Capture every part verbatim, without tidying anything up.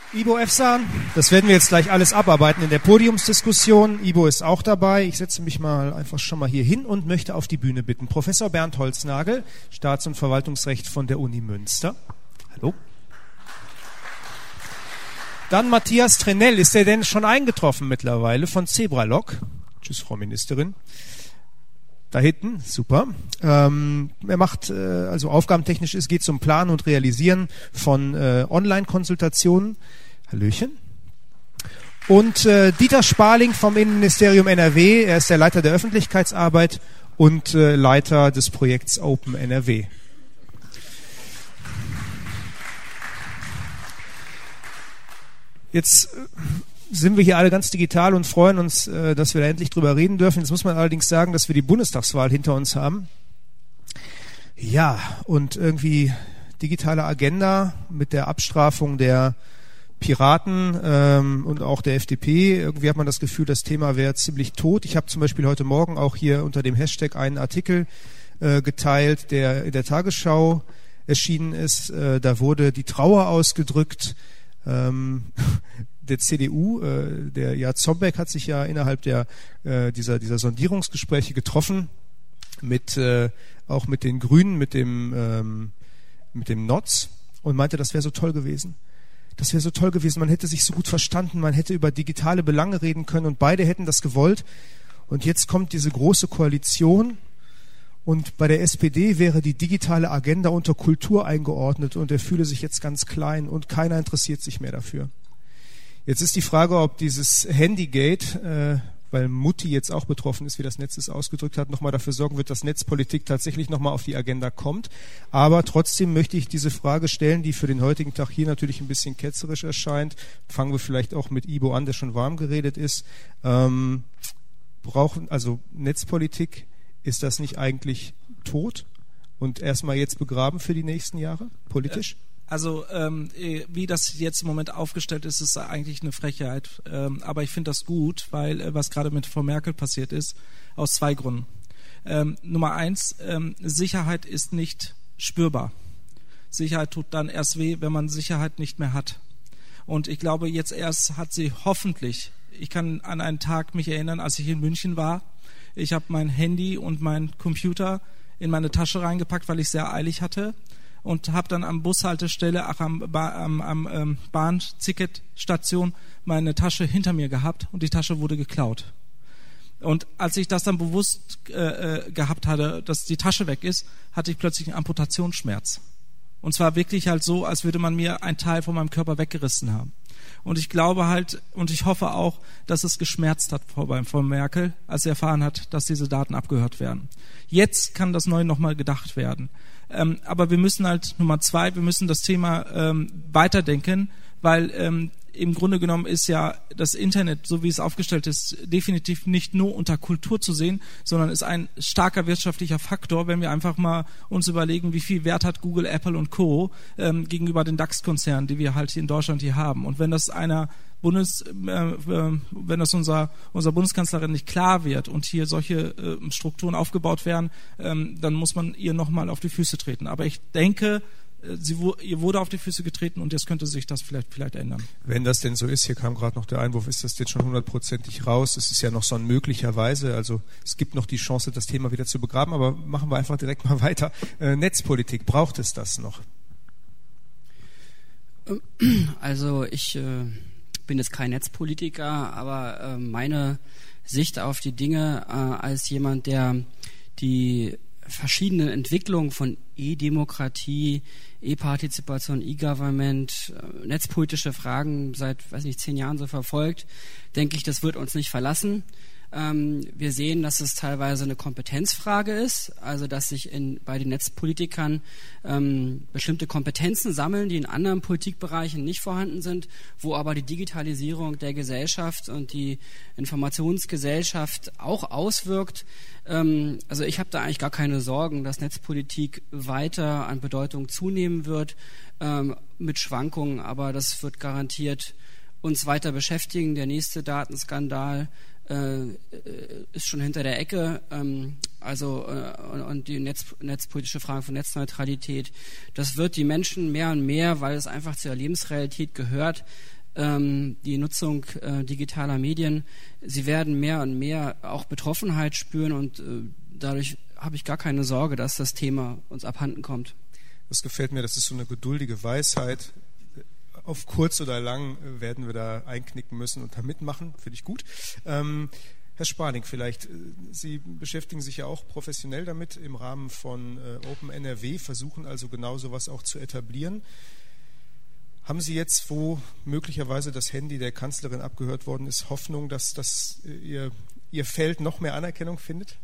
Ibo Efsan, das werden wir jetzt gleich alles abarbeiten in der Podiumsdiskussion. Ibo ist auch dabei. Ich setze mich mal einfach schon mal hier hin und möchte auf die Bühne bitten. Professor Bernd Holznagel, Staats- und Verwaltungsrecht von der Uni Münster. Hallo. Dann Matthias Trenell. Ist er denn schon eingetroffen mittlerweile von Zebralog? Tschüss, Frau Ministerin. Da hinten, super. Ähm, er macht, äh, also aufgabentechnisch ist, geht zum Planen und Realisieren von äh, Online-Konsultationen. Hallöchen. Und äh, Dieter Sparling vom Innenministerium N R W. Er ist der Leiter der Öffentlichkeitsarbeit und äh, Leiter des Projekts Open N R W. Jetzt äh, sind wir hier alle ganz digital und freuen uns, äh, dass wir da endlich drüber reden dürfen. Jetzt muss man allerdings sagen, dass wir die Bundestagswahl hinter uns haben. Ja, und irgendwie digitale Agenda mit der Abstrafung der Piraten ähm, und auch der F D P. Irgendwie hat man das Gefühl, das Thema wäre ziemlich tot. Ich habe zum Beispiel heute Morgen auch hier unter dem Hashtag einen Artikel äh, geteilt, der in der Tagesschau erschienen ist. Äh, da wurde die Trauer ausgedrückt. Ähm, der C D U, äh, der ja Zombeck hat sich ja innerhalb der äh, dieser dieser Sondierungsgespräche getroffen mit äh, auch mit den Grünen, mit dem ähm, mit dem Notz und meinte, das wäre so toll gewesen. Das wäre so toll gewesen, man hätte sich so gut verstanden, man hätte über digitale Belange reden können und beide hätten das gewollt. Und jetzt kommt diese große Koalition und bei der S P D wäre die digitale Agenda unter Kultur eingeordnet und er fühle sich jetzt ganz klein und keiner interessiert sich mehr dafür. Jetzt ist die Frage, ob dieses Handygate, äh, weil Mutti jetzt auch betroffen ist, wie das Netz es ausgedrückt hat, nochmal dafür sorgen wird, dass Netzpolitik tatsächlich nochmal auf die Agenda kommt. Aber trotzdem möchte ich diese Frage stellen, die für den heutigen Tag hier natürlich ein bisschen ketzerisch erscheint. Fangen wir vielleicht auch mit Ibo an, der schon warm geredet ist. Ähm, brauchen, also Netzpolitik, ist das nicht eigentlich tot und erstmal jetzt begraben für die nächsten Jahre, politisch? Äh. Also ähm, wie das jetzt im Moment aufgestellt ist, ist eigentlich eine Frechheit. Ähm, aber ich finde das gut, weil äh, was gerade mit Frau Merkel passiert ist, aus zwei Gründen. Ähm, Nummer eins, ähm, Sicherheit ist nicht spürbar. Sicherheit tut dann erst weh, wenn man Sicherheit nicht mehr hat. Und ich glaube, jetzt erst hat sie hoffentlich, ich kann an einen Tag mich erinnern, als ich in München war, ich habe mein Handy und mein Computer in meine Tasche reingepackt, weil ich sehr eilig hatte. Und habe dann am Bushaltestelle, ach am, ba, am, am ähm, Bahnticketstation meine Tasche hinter mir gehabt und die Tasche wurde geklaut. Und als ich das dann bewusst äh, gehabt hatte, dass die Tasche weg ist, hatte ich plötzlich einen Amputationsschmerz. Und zwar wirklich halt so, als würde man mir einen Teil von meinem Körper weggerissen haben. Und ich glaube halt, und ich hoffe auch, dass es geschmerzt hat vor, vor Merkel, als sie erfahren hat, dass diese Daten abgehört werden. Jetzt kann das neu nochmal gedacht werden. Ähm, aber wir müssen halt, Nummer zwei, wir müssen das Thema ähm, weiterdenken, weil ähm, im Grunde genommen ist ja das Internet, so wie es aufgestellt ist, definitiv nicht nur unter Kultur zu sehen, sondern ist ein starker wirtschaftlicher Faktor, wenn wir einfach mal uns überlegen, wie viel Wert hat Google, Apple und Co. Ähm, gegenüber den DAX-Konzernen, die wir halt hier in Deutschland hier haben. Und wenn das einer Bundes, äh, äh, wenn das unser, unser Bundeskanzlerin nicht klar wird und hier solche äh, Strukturen aufgebaut werden, ähm, dann muss man ihr nochmal auf die Füße treten. Aber ich denke, Sie, ihr wurde auf die Füße getreten und jetzt könnte sich das vielleicht, vielleicht ändern. Wenn das denn so ist, hier kam gerade noch der Einwurf, ist das denn schon hundertprozentig raus? Es ist ja noch so ein möglicherweise, also es gibt noch die Chance, das Thema wieder zu begraben, aber machen wir einfach direkt mal weiter. Äh, Netzpolitik, braucht es das noch? Also ich äh, bin jetzt kein Netzpolitiker, aber äh, meine Sicht auf die Dinge äh, als jemand, der die verschiedenen Entwicklungen von E-Demokratie, E-Partizipation, E-Government, netzpolitische Fragen seit, weiß nicht, zehn Jahren so verfolgt, denke ich, das wird uns nicht verlassen. Ähm, wir sehen, dass es teilweise eine Kompetenzfrage ist, also dass sich in, bei den Netzpolitikern ähm, bestimmte Kompetenzen sammeln, die in anderen Politikbereichen nicht vorhanden sind, wo aber die Digitalisierung der Gesellschaft und die Informationsgesellschaft auch auswirkt. Ähm, also ich habe da eigentlich gar keine Sorgen, dass Netzpolitik weiter an Bedeutung zunehmen wird, ähm, mit Schwankungen, aber das wird garantiert uns weiter beschäftigen. Der nächste Datenskandal äh, ist schon hinter der Ecke, ähm, also äh, und die Netz, netzpolitische Frage von Netzneutralität, das wird die Menschen mehr und mehr, weil es einfach zur Lebensrealität gehört, ähm, die Nutzung äh, digitaler Medien. Sie werden mehr und mehr auch Betroffenheit spüren und äh, dadurch habe ich gar keine Sorge, dass das Thema uns abhanden kommt. Das gefällt mir, das ist so eine geduldige Weisheit. Auf kurz oder lang werden wir da einknicken müssen und da mitmachen, finde ich gut. Ähm, Herr Sparling, vielleicht, Sie beschäftigen sich ja auch professionell damit im Rahmen von äh, Open N R W, versuchen also genau sowas auch zu etablieren. Haben Sie jetzt, wo möglicherweise das Handy der Kanzlerin abgehört worden ist, Hoffnung, dass, dass ihr, ihr Feld noch mehr Anerkennung findet?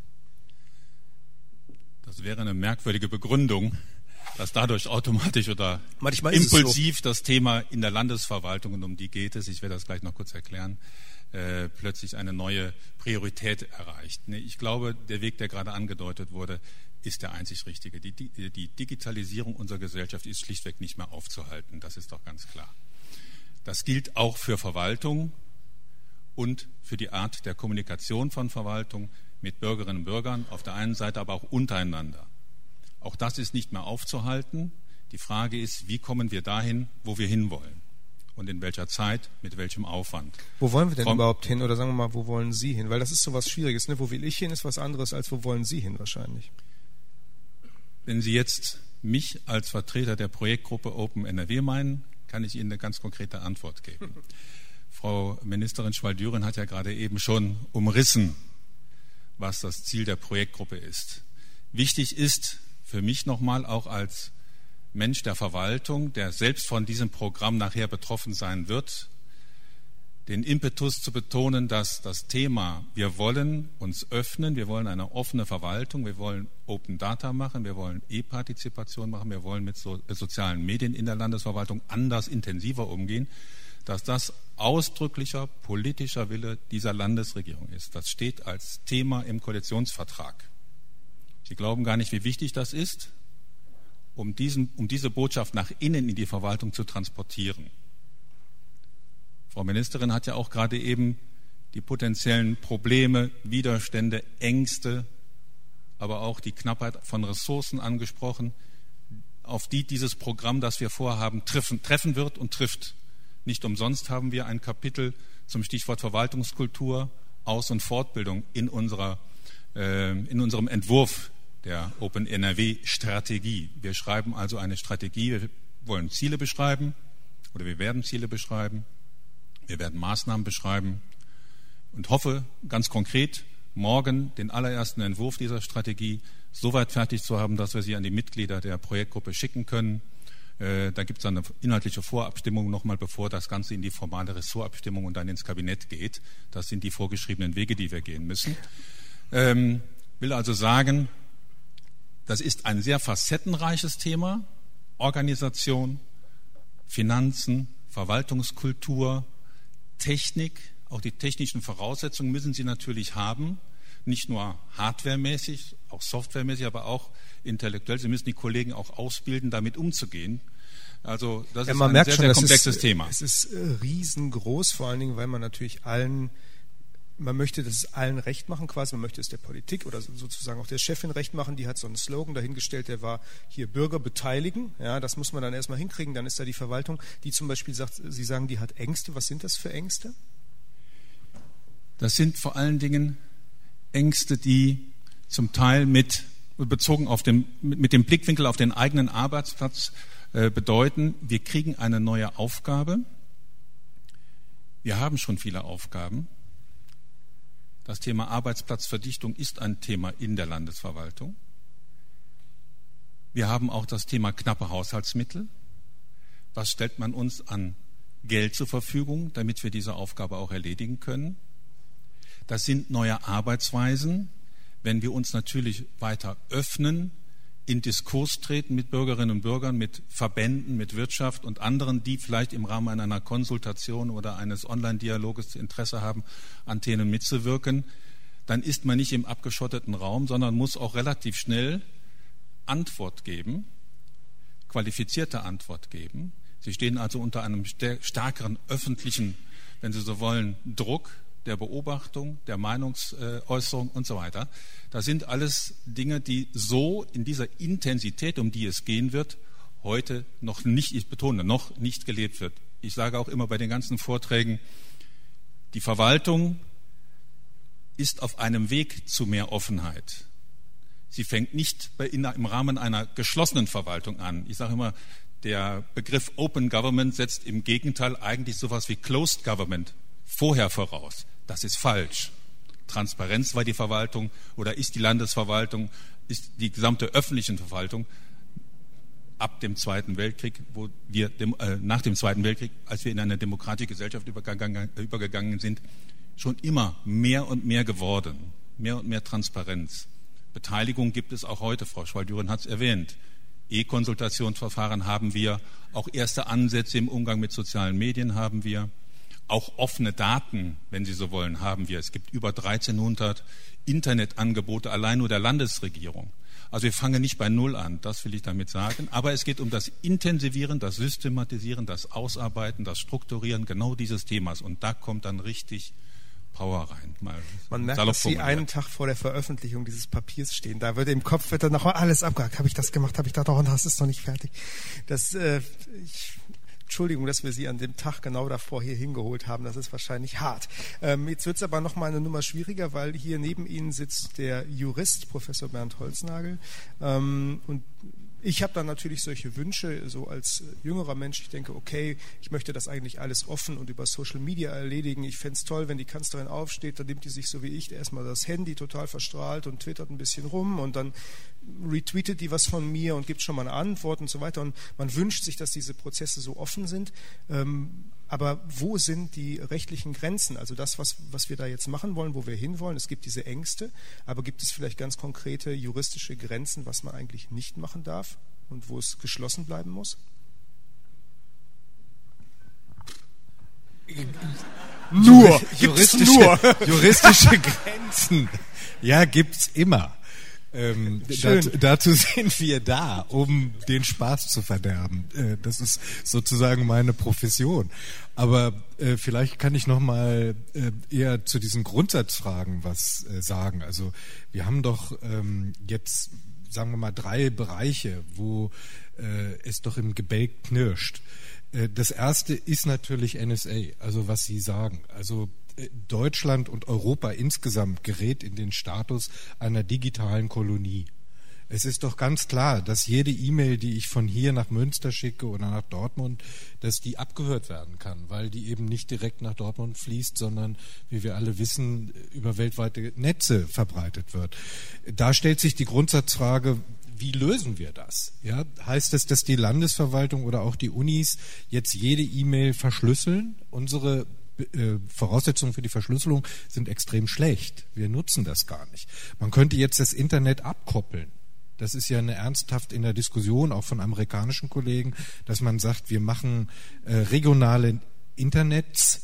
Das wäre eine merkwürdige Begründung, dass dadurch automatisch oder Manchmal impulsiv so. Das Thema in der Landesverwaltung, und um die geht es, ich werde das gleich noch kurz erklären, äh, plötzlich eine neue Priorität erreicht. Nee, ich glaube, der Weg, der gerade angedeutet wurde, ist der einzig richtige. Die, die, die Digitalisierung unserer Gesellschaft ist schlichtweg nicht mehr aufzuhalten, das ist doch ganz klar. Das gilt auch für Verwaltung und für die Art der Kommunikation von Verwaltung mit Bürgerinnen und Bürgern auf der einen Seite, aber auch untereinander. Auch das ist nicht mehr aufzuhalten. Die Frage ist, wie kommen wir dahin, wo wir hinwollen? Und in welcher Zeit, mit welchem Aufwand? Wo wollen wir denn Komm, überhaupt hin? Oder sagen wir mal, wo wollen Sie hin? Weil das ist so was Schwieriges. Ne? Wo will ich hin, ist was anderes, als wo wollen Sie hin wahrscheinlich. Wenn Sie jetzt mich als Vertreter der Projektgruppe Open N R W meinen, kann ich Ihnen eine ganz konkrete Antwort geben. Frau Ministerin Schwal-Düren hat ja gerade eben schon umrissen, was das Ziel der Projektgruppe ist. Wichtig ist für mich nochmal auch als Mensch der Verwaltung, der selbst von diesem Programm nachher betroffen sein wird, den Impetus zu betonen, dass das Thema, wir wollen uns öffnen, wir wollen eine offene Verwaltung, wir wollen Open Data machen, wir wollen E-Partizipation machen, wir wollen mit so, äh, sozialen Medien in der Landesverwaltung anders, intensiver umgehen, dass das ausdrücklicher politischer Wille dieser Landesregierung ist. Das steht als Thema im Koalitionsvertrag. Sie glauben gar nicht, wie wichtig das ist, um, diesen, um diese Botschaft nach innen in die Verwaltung zu transportieren. Frau Ministerin hat ja auch gerade eben die potenziellen Probleme, Widerstände, Ängste, aber auch die Knappheit von Ressourcen angesprochen, auf die dieses Programm, das wir vorhaben, treffen, treffen wird und trifft. Nicht umsonst haben wir ein Kapitel zum Stichwort Verwaltungskultur, Aus- und Fortbildung in, unserer, äh, in unserem Entwurf der Open N R W-Strategie. Wir schreiben also eine Strategie, wir wollen Ziele beschreiben oder wir werden Ziele beschreiben, wir werden Maßnahmen beschreiben und hoffe ganz konkret, morgen den allerersten Entwurf dieser Strategie so weit fertig zu haben, dass wir sie an die Mitglieder der Projektgruppe schicken können. Äh, da gibt es eine inhaltliche Vorabstimmung nochmal, bevor das Ganze in die formale Ressortabstimmung und dann ins Kabinett geht. Das sind die vorgeschriebenen Wege, die wir gehen müssen. Ähm, will also sagen, das ist ein sehr facettenreiches Thema. Organisation, Finanzen, Verwaltungskultur, Technik, auch die technischen Voraussetzungen müssen Sie natürlich haben. Nicht nur hardwaremäßig, auch softwaremäßig, aber auch intellektuell. Sie müssen die Kollegen auch ausbilden, damit umzugehen. Also das ja, ist man ein merkt sehr, schon, sehr das komplexes ist, Thema. Es ist äh, riesengroß, vor allen Dingen, weil man natürlich allen, man möchte das allen recht machen quasi, man möchte es der Politik oder sozusagen auch der Chefin recht machen, die hat so einen Slogan dahingestellt, der war hier Bürger beteiligen, ja, das muss man dann erstmal hinkriegen, dann ist da die Verwaltung, die zum Beispiel sagt, Sie sagen, die hat Ängste, was sind das für Ängste? Das sind vor allen Dingen Ängste, die zum Teil mit, bezogen auf dem, mit dem Blickwinkel auf den eigenen Arbeitsplatz äh, bedeuten, wir kriegen eine neue Aufgabe, wir haben schon viele Aufgaben. Das Thema Arbeitsplatzverdichtung ist ein Thema in der Landesverwaltung. Wir haben auch das Thema knappe Haushaltsmittel. Was stellt man uns an Geld zur Verfügung, damit wir diese Aufgabe auch erledigen können? Das sind neue Arbeitsweisen. Wenn wir uns natürlich weiter öffnen, in Diskurs treten mit Bürgerinnen und Bürgern, mit Verbänden, mit Wirtschaft und anderen, die vielleicht im Rahmen einer Konsultation oder eines Online-Dialoges Interesse haben, an Themen mitzuwirken, dann ist man nicht im abgeschotteten Raum, sondern muss auch relativ schnell Antwort geben, qualifizierte Antwort geben. Sie stehen also unter einem stärkeren öffentlichen, wenn Sie so wollen, Druck der Beobachtung, der Meinungsäußerung und so weiter. Das sind alles Dinge, die so in dieser Intensität, um die es gehen wird, heute noch nicht, ich betone, noch nicht gelebt wird. ich sage auch immer bei den ganzen Vorträgen, die Verwaltung ist auf einem Weg zu mehr Offenheit. Sie fängt nicht bei, in, im Rahmen einer geschlossenen Verwaltung an. Ich sage immer, der Begriff Open Government setzt im Gegenteil eigentlich sowas wie Closed Government vorher voraus. Das ist falsch. Transparenz war die Verwaltung oder ist die Landesverwaltung, ist die gesamte öffentliche Verwaltung ab dem Zweiten Weltkrieg, wo wir dem, äh, nach dem Zweiten Weltkrieg, als wir in eine demokratische Gesellschaft übergegangen, übergegangen sind, schon immer mehr und mehr geworden, mehr und mehr Transparenz. Beteiligung gibt es auch heute, Frau Schwal-Düren hat es erwähnt. E-Konsultationsverfahren haben wir, auch erste Ansätze im Umgang mit sozialen Medien haben wir, auch offene Daten, wenn Sie so wollen, haben wir. Es gibt über dreizehnhundert Internetangebote allein nur der Landesregierung. Also wir fangen nicht bei Null an, das will ich damit sagen. Aber es geht um das Intensivieren, das Systematisieren, das Ausarbeiten, das Strukturieren genau dieses Themas. Und da kommt dann richtig Power rein. Mal Man merkt, dass Sie einen Tag vor der Veröffentlichung dieses Papiers stehen. Da wird im Kopf wird dann noch alles abgehakt. Habe ich das gemacht? Habe ich da doch? Und das ist noch nicht fertig. Das, äh, ich, Entschuldigung, dass wir Sie an dem Tag genau davor hier hingeholt haben. Das ist wahrscheinlich hart. Ähm, jetzt wird es aber noch mal eine Nummer schwieriger, weil hier neben Ihnen sitzt der Jurist, Professor Bernd Holznagel. Ähm, und ich habe dann natürlich solche Wünsche, so als jüngerer Mensch, ich denke, okay, ich möchte das eigentlich alles offen und über Social Media erledigen. Ich fände es toll, wenn die Kanzlerin aufsteht, dann nimmt die sich so wie ich erstmal das Handy total verstrahlt und twittert ein bisschen rum und dann retweetet die was von mir und gibt schon mal eine Antwort und so weiter. Und man wünscht sich, dass diese Prozesse so offen sind. Ähm, Aber wo sind die rechtlichen Grenzen? Also das, was, was wir da jetzt machen wollen, wo wir hinwollen, es gibt diese Ängste, aber gibt es vielleicht ganz konkrete juristische Grenzen, was man eigentlich nicht machen darf und wo es geschlossen bleiben muss? Nur, juristische, nur. juristische Grenzen. Ja, gibt's immer. Ähm, dazu, dazu sind wir da, um den Spaß zu verderben. Äh, das ist sozusagen meine Profession. Aber äh, vielleicht kann ich noch mal äh, eher zu diesen Grundsatzfragen was äh, sagen. Also wir haben doch ähm, jetzt, sagen wir mal, drei Bereiche, wo äh, es doch im Gebälk knirscht. Äh, das erste ist natürlich N S A, also was Sie sagen. Also Deutschland und Europa insgesamt gerät in den Status einer digitalen Kolonie. Es ist doch ganz klar, dass jede E-Mail, die ich von hier nach Münster schicke oder nach Dortmund, dass die abgehört werden kann, weil die eben nicht direkt nach Dortmund fließt, sondern, wie wir alle wissen, über weltweite Netze verbreitet wird. Da stellt sich die Grundsatzfrage, wie lösen wir das? Ja, heißt es, dass die Landesverwaltung oder auch die Unis jetzt jede E-Mail verschlüsseln? Unsere Voraussetzungen für die Verschlüsselung sind extrem schlecht. Wir nutzen das gar nicht. Man könnte jetzt das Internet abkoppeln. Das ist ja eine ernsthaft in der Diskussion, auch von amerikanischen Kollegen, dass man sagt, wir machen äh, regionale Internets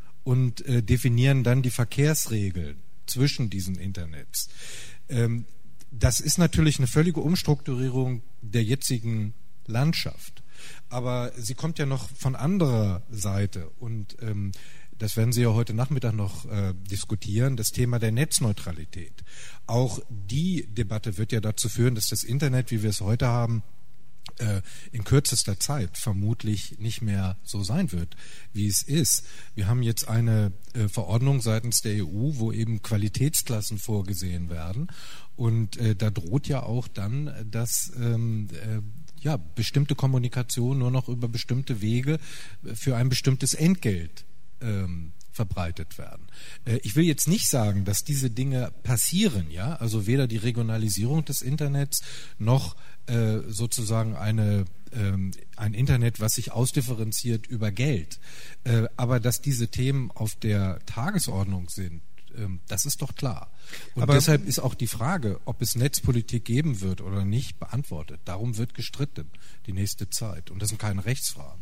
und äh, definieren dann die Verkehrsregeln zwischen diesen Internets. Ähm, das ist natürlich eine völlige Umstrukturierung der jetzigen Landschaft. Aber sie kommt ja noch von anderer Seite und ähm, das werden Sie ja heute Nachmittag noch äh, diskutieren, das Thema der Netzneutralität. Auch die Debatte wird ja dazu führen, dass das Internet, wie wir es heute haben, äh, in kürzester Zeit vermutlich nicht mehr so sein wird, wie es ist. Wir haben jetzt eine äh, Verordnung seitens der E U, wo eben Qualitätsklassen vorgesehen werden. Und äh, da droht ja auch dann, dass ähm, äh, ja, bestimmte Kommunikation nur noch über bestimmte Wege für ein bestimmtes Entgelt ähm, verbreitet werden. Äh, ich will jetzt nicht sagen, dass diese Dinge passieren, ja, also weder die Regionalisierung des Internets noch äh, sozusagen eine ähm, ein Internet, was sich ausdifferenziert über Geld. Äh, aber dass diese Themen auf der Tagesordnung sind, das ist doch klar. Und aber deshalb ist auch die Frage, ob es Netzpolitik geben wird oder nicht, beantwortet. Darum wird gestritten die nächste Zeit. Und das sind keine Rechtsfragen.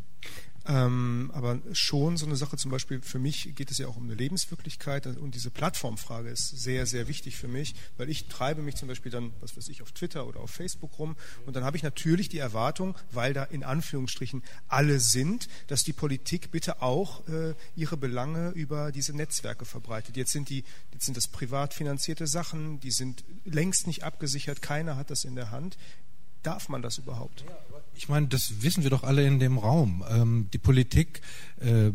Ähm, aber schon so eine Sache, zum Beispiel für mich geht es ja auch um eine Lebenswirklichkeit und diese Plattformfrage ist sehr, sehr wichtig für mich, weil ich treibe mich zum Beispiel dann, was weiß ich, auf Twitter oder auf Facebook rum und dann habe ich natürlich die Erwartung, weil da in Anführungsstrichen alle sind, dass die Politik bitte auch äh, ihre Belange über diese Netzwerke verbreitet. Jetzt sind die, jetzt sind das privat finanzierte Sachen, die sind längst nicht abgesichert, keiner hat das in der Hand. darf man das überhaupt? Ich meine, das wissen wir doch alle in dem Raum. Ähm, die Politik äh,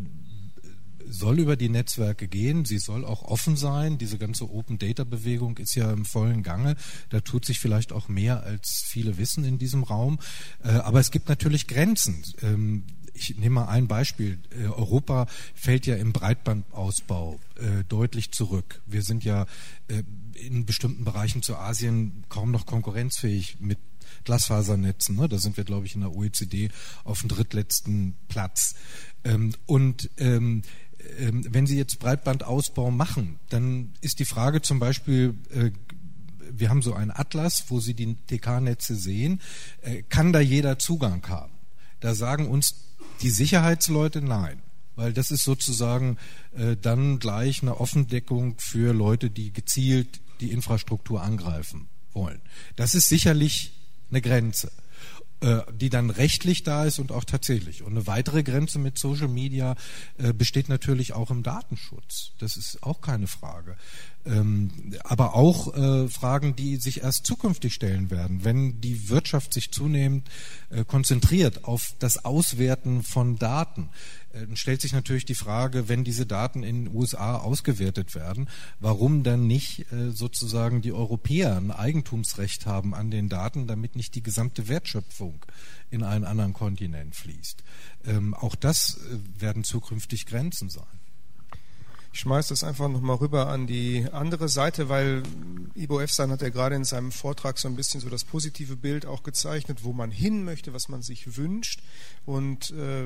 soll über die Netzwerke gehen, sie soll auch offen sein. Diese ganze Open-Data-Bewegung ist ja im vollen Gange. Da tut sich vielleicht auch mehr, als viele wissen in diesem Raum. Äh, aber es gibt natürlich Grenzen. Ähm, ich nehme mal ein Beispiel. Äh, Europa fällt ja im Breitbandausbau äh, deutlich zurück. Wir sind ja äh, in bestimmten Bereichen zu Asien kaum noch konkurrenzfähig mit Glasfasernetzen. Ne? Da sind wir, glaube ich, in der O E C D auf dem drittletzten Platz. Ähm, und ähm, wenn Sie jetzt Breitbandausbau machen, dann ist die Frage zum Beispiel, äh, wir haben so einen Atlas, wo Sie die T K-Netze sehen, äh, kann da jeder Zugang haben? Da sagen uns die Sicherheitsleute nein, weil das ist sozusagen äh, dann gleich eine Offendeckung für Leute, die gezielt die Infrastruktur angreifen wollen. Das ist sicherlich eine Grenze, die dann rechtlich da ist und auch tatsächlich. Und eine weitere Grenze mit Social Media äh, besteht natürlich auch im Datenschutz. Das ist auch keine Frage. Ähm, aber auch äh, Fragen, die sich erst zukünftig stellen werden, wenn die Wirtschaft sich zunehmend äh, konzentriert auf das Auswerten von Daten. Dann stellt sich natürlich die Frage, wenn diese Daten in den U S A ausgewertet werden, warum dann nicht äh, sozusagen die Europäer ein Eigentumsrecht haben an den Daten, damit nicht die gesamte Wertschöpfung in einen anderen Kontinent fließt. Ähm, auch das äh, werden zukünftig Grenzen sein. Ich schmeiße das einfach nochmal rüber an die andere Seite, weil Ibo Efsan hat ja gerade in seinem Vortrag so ein bisschen so das positive Bild auch gezeichnet, wo man hin möchte, was man sich wünscht. Und äh,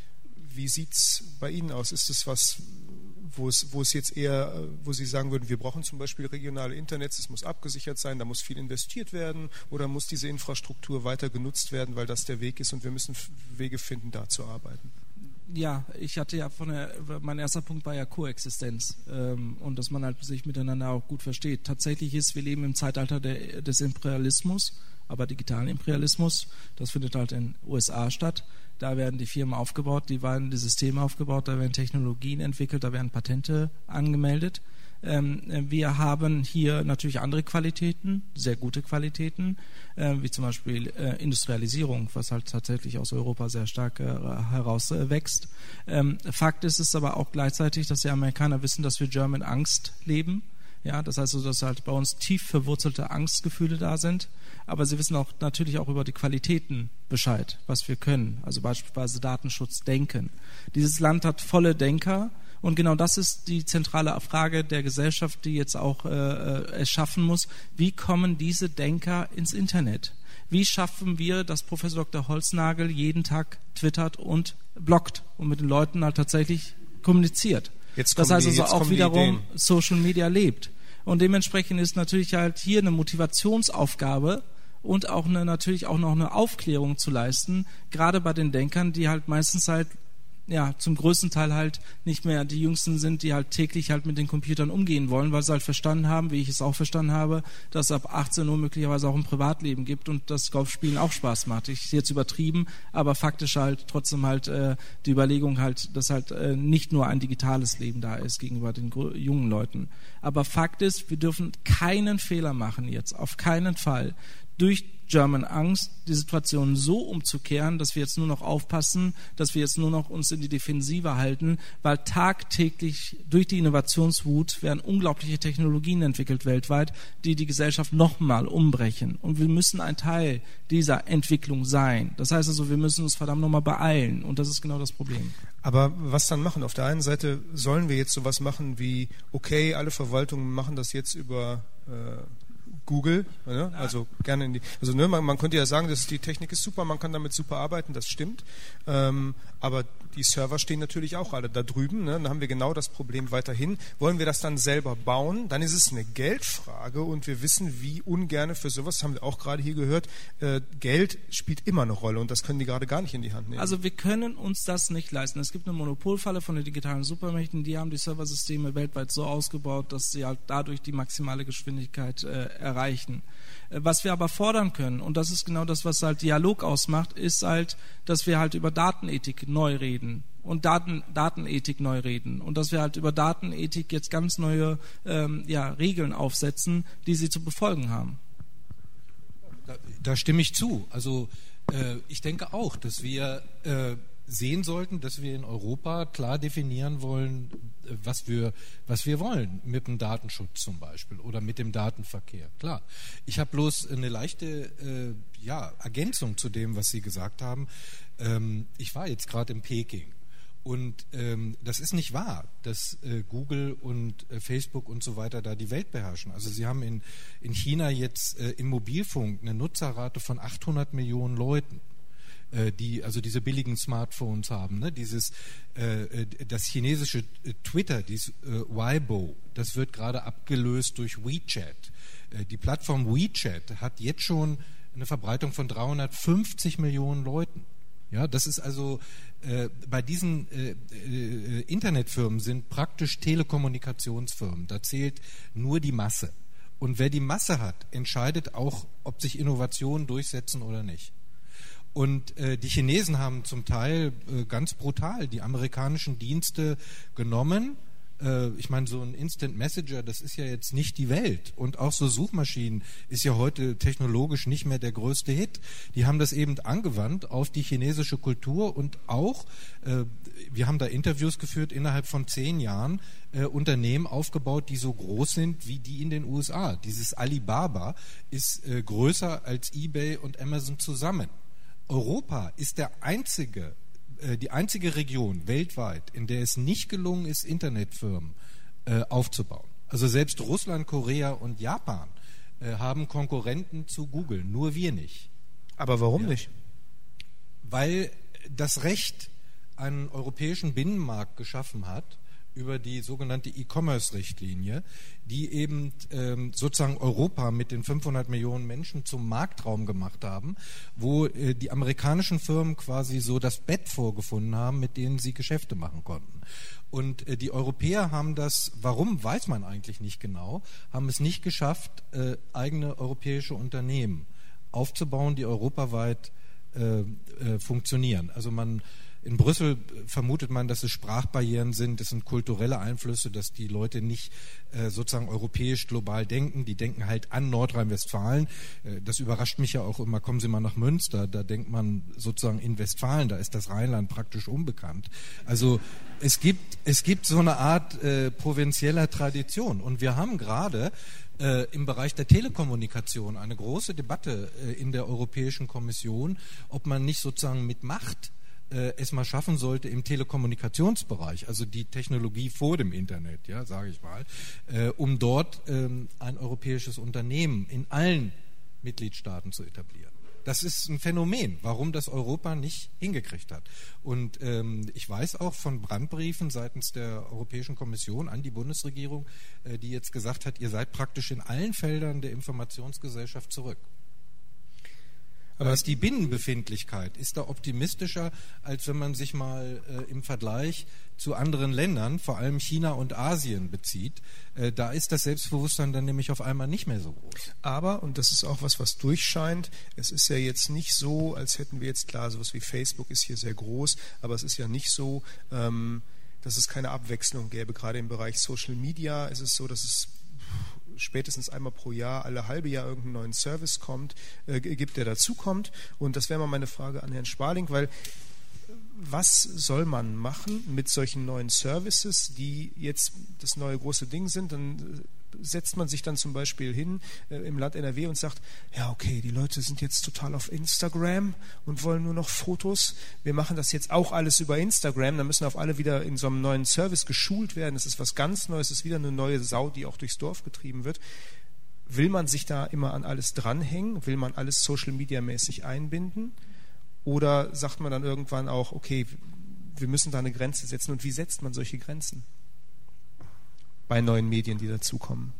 wie sieht es bei Ihnen aus? Ist es was, wo es, wo es jetzt eher, wo Sie sagen würden, wir brauchen zum Beispiel regionale Internets, es muss abgesichert sein, da muss viel investiert werden, oder muss diese Infrastruktur weiter genutzt werden, weil das der Weg ist und wir müssen Wege finden, da zu arbeiten? Ja, ich hatte ja von der, mein erster Punkt war ja Koexistenz ähm, und dass man halt sich miteinander auch gut versteht. Tatsächlich ist, wir leben im Zeitalter der, des Imperialismus, aber digitalen Imperialismus, das findet halt in den U S A statt. Da werden die Firmen aufgebaut, die werden die Systeme aufgebaut, da werden Technologien entwickelt, da werden Patente angemeldet. Ähm, wir haben hier natürlich andere Qualitäten, sehr gute Qualitäten, äh, wie zum Beispiel äh, Industrialisierung, was halt tatsächlich aus Europa sehr stark äh, herauswächst. Ähm, Fakt ist es aber auch gleichzeitig, dass die Amerikaner wissen, dass wir German Angst leben. Ja, das heißt, dass halt bei uns tief verwurzelte Angstgefühle da sind. Aber sie wissen auch natürlich auch über die Qualitäten Bescheid, was wir können. Also beispielsweise Datenschutz, Denken. Dieses Land hat volle Denker. Und genau das ist die zentrale Frage der Gesellschaft, die jetzt auch äh, es schaffen muss. Wie kommen diese Denker ins Internet? Wie schaffen wir, dass Professor Doktor Holznagel jeden Tag twittert und bloggt und mit den Leuten halt tatsächlich kommuniziert? Jetzt das heißt die, also auch wiederum Social Media lebt. Und dementsprechend ist natürlich halt hier eine Motivationsaufgabe und auch eine, natürlich auch noch eine Aufklärung zu leisten, gerade bei den Denkern, die halt meistens halt ja zum größten Teil halt nicht mehr die Jüngsten sind, die halt täglich halt mit den Computern umgehen wollen, weil sie halt verstanden haben, wie ich es auch verstanden habe, dass es ab achtzehn Uhr möglicherweise auch ein Privatleben gibt und das Golfspielen auch Spaß macht. Ich jetzt übertrieben, aber faktisch halt trotzdem halt äh, die Überlegung halt, dass halt äh, nicht nur ein digitales Leben da ist gegenüber den jungen Leuten. Aber Fakt ist, wir dürfen keinen Fehler machen jetzt, auf keinen Fall, durch German Angst die Situation so umzukehren, dass wir jetzt nur noch aufpassen, dass wir jetzt nur noch uns in die Defensive halten, weil tagtäglich durch die Innovationswut werden unglaubliche Technologien entwickelt weltweit, die die Gesellschaft nochmal umbrechen. Und wir müssen ein Teil dieser Entwicklung sein. Das heißt also, wir müssen uns verdammt nochmal beeilen. Und das ist genau das Problem. Aber was dann machen? Auf der einen Seite sollen wir jetzt sowas machen wie, okay, alle Verwaltungen machen das jetzt über äh, Google, ne? Also gerne in die, also ne, man, man könnte ja sagen, dass die Technik ist super, man kann damit super arbeiten, das stimmt, ähm, aber die Server stehen natürlich auch alle da drüben, ne? Dann haben wir genau das Problem weiterhin. Wollen wir das dann selber bauen? Dann ist es eine Geldfrage und wir wissen, wie ungerne für sowas, haben wir auch gerade hier gehört, äh, Geld spielt immer eine Rolle und das können die gerade gar nicht in die Hand nehmen. Also wir können uns das nicht leisten. Es gibt eine Monopolfalle von den digitalen Supermächten, die haben die Serversysteme weltweit so ausgebaut, dass sie halt dadurch die maximale Geschwindigkeit äh, erreichen. Äh, was wir aber fordern können, und das ist genau das, was halt Dialog ausmacht, ist halt, dass wir halt über Datenethik neu reden und Daten, Datenethik neu reden und dass wir halt über Datenethik jetzt ganz neue ähm, ja, Regeln aufsetzen, die sie zu befolgen haben. Da, da stimme ich zu. Also äh, ich denke auch, dass wir äh, sehen sollten, dass wir in Europa klar definieren wollen, was wir, was wir wollen mit dem Datenschutz zum Beispiel oder mit dem Datenverkehr. Klar. Ich habe bloß eine leichte äh, ja, Ergänzung zu dem, was Sie gesagt haben. Ähm, ich war jetzt gerade in Peking. Und ähm, das ist nicht wahr, dass äh, Google und äh, Facebook und so weiter da die Welt beherrschen. Also sie haben in, in China jetzt äh, im Mobilfunk eine Nutzerrate von achthundert Millionen Leuten, äh, die also diese billigen Smartphones haben. Ne? Dieses, äh, das chinesische äh, Twitter, dieses äh, Weibo, das wird gerade abgelöst durch WeChat. Äh, die Plattform WeChat hat jetzt schon eine Verbreitung von dreihundertfünfzig Millionen Leuten. Ja, das ist also äh, bei diesen äh, äh, Internetfirmen sind praktisch Telekommunikationsfirmen. Da zählt nur die Masse. Und wer die Masse hat, entscheidet auch, ob sich Innovationen durchsetzen oder nicht. Und äh, die Chinesen haben zum Teil äh, ganz brutal die amerikanischen Dienste genommen. Äh, ich meine, so ein Instant Messenger, das ist ja jetzt nicht die Welt. Und auch so Suchmaschinen ist ja heute technologisch nicht mehr der größte Hit. Die haben das eben angewandt auf die chinesische Kultur und auch, äh, wir haben da Interviews geführt, innerhalb von zehn Jahren äh, Unternehmen aufgebaut, die so groß sind wie die in den U S A. Dieses Alibaba ist äh, größer als eBay und Amazon zusammen. Europa ist der einzige die einzige Region weltweit, in der es nicht gelungen ist, Internetfirmen äh, aufzubauen. Also selbst Russland, Korea und Japan äh, haben Konkurrenten zu Google, nur wir nicht. Aber warum ja. nicht? Weil das Recht einen europäischen Binnenmarkt geschaffen hat, über die sogenannte E-Commerce-Richtlinie, die eben ähm, sozusagen Europa mit den fünfhundert Millionen Menschen zum Marktraum gemacht haben, wo äh, die amerikanischen Firmen quasi so das Bett vorgefunden haben, mit denen sie Geschäfte machen konnten. Und äh, die Europäer haben das, warum weiß man eigentlich nicht genau, haben es nicht geschafft, äh, eigene europäische Unternehmen aufzubauen, die europaweit äh, äh, funktionieren. Also man In Brüssel vermutet man, dass es Sprachbarrieren sind, das sind kulturelle Einflüsse, dass die Leute nicht äh, sozusagen europäisch global denken, die denken halt an Nordrhein-Westfalen. Äh, das überrascht mich ja auch immer, kommen Sie mal nach Münster, da denkt man sozusagen in Westfalen, da ist das Rheinland praktisch unbekannt. Also es gibt, es gibt so eine Art äh, provinzieller Tradition und wir haben gerade äh, im Bereich der Telekommunikation eine große Debatte äh, in der Europäischen Kommission, ob man nicht sozusagen mit Macht es mal schaffen sollte im Telekommunikationsbereich, also die Technologie vor dem Internet, ja, sage ich mal, äh, um dort ähm, ein europäisches Unternehmen in allen Mitgliedstaaten zu etablieren. Das ist ein Phänomen, warum das Europa nicht hingekriegt hat. Und ähm, ich weiß auch von Brandbriefen seitens der Europäischen Kommission an die Bundesregierung, äh, die jetzt gesagt hat, ihr seid praktisch in allen Feldern der Informationsgesellschaft zurück. Aber ist die Binnenbefindlichkeit, ist da optimistischer, als wenn man sich mal äh, im Vergleich zu anderen Ländern, vor allem China und Asien, bezieht. Äh, da ist das Selbstbewusstsein dann nämlich auf einmal nicht mehr so groß. Aber, und das ist auch was, was durchscheint, es ist ja jetzt nicht so, als hätten wir jetzt, klar, sowas wie Facebook ist hier sehr groß, aber es ist ja nicht so, ähm, dass es keine Abwechslung gäbe. Gerade im Bereich Social Media ist es so, dass es spätestens einmal pro Jahr, alle halbe Jahr irgendeinen neuen Service kommt, äh, gibt, der dazukommt. Und das wäre mal meine Frage an Herrn Sparling, weil was soll man machen mit solchen neuen Services, die jetzt das neue große Ding sind? Dann setzt man sich dann zum Beispiel hin äh, im Land N R W und sagt, ja okay, die Leute sind jetzt total auf Instagram und wollen nur noch Fotos. Wir machen das jetzt auch alles über Instagram. Dann müssen auf alle wieder in so einem neuen Service geschult werden. Das ist was ganz Neues, es ist wieder eine neue Sau, die auch durchs Dorf getrieben wird. Will man sich da immer an alles dranhängen? Will man alles Social-Media-mäßig einbinden? Oder sagt man dann irgendwann auch, okay, wir müssen da eine Grenze setzen? Und wie setzt man solche Grenzen bei neuen Medien, die dazukommen?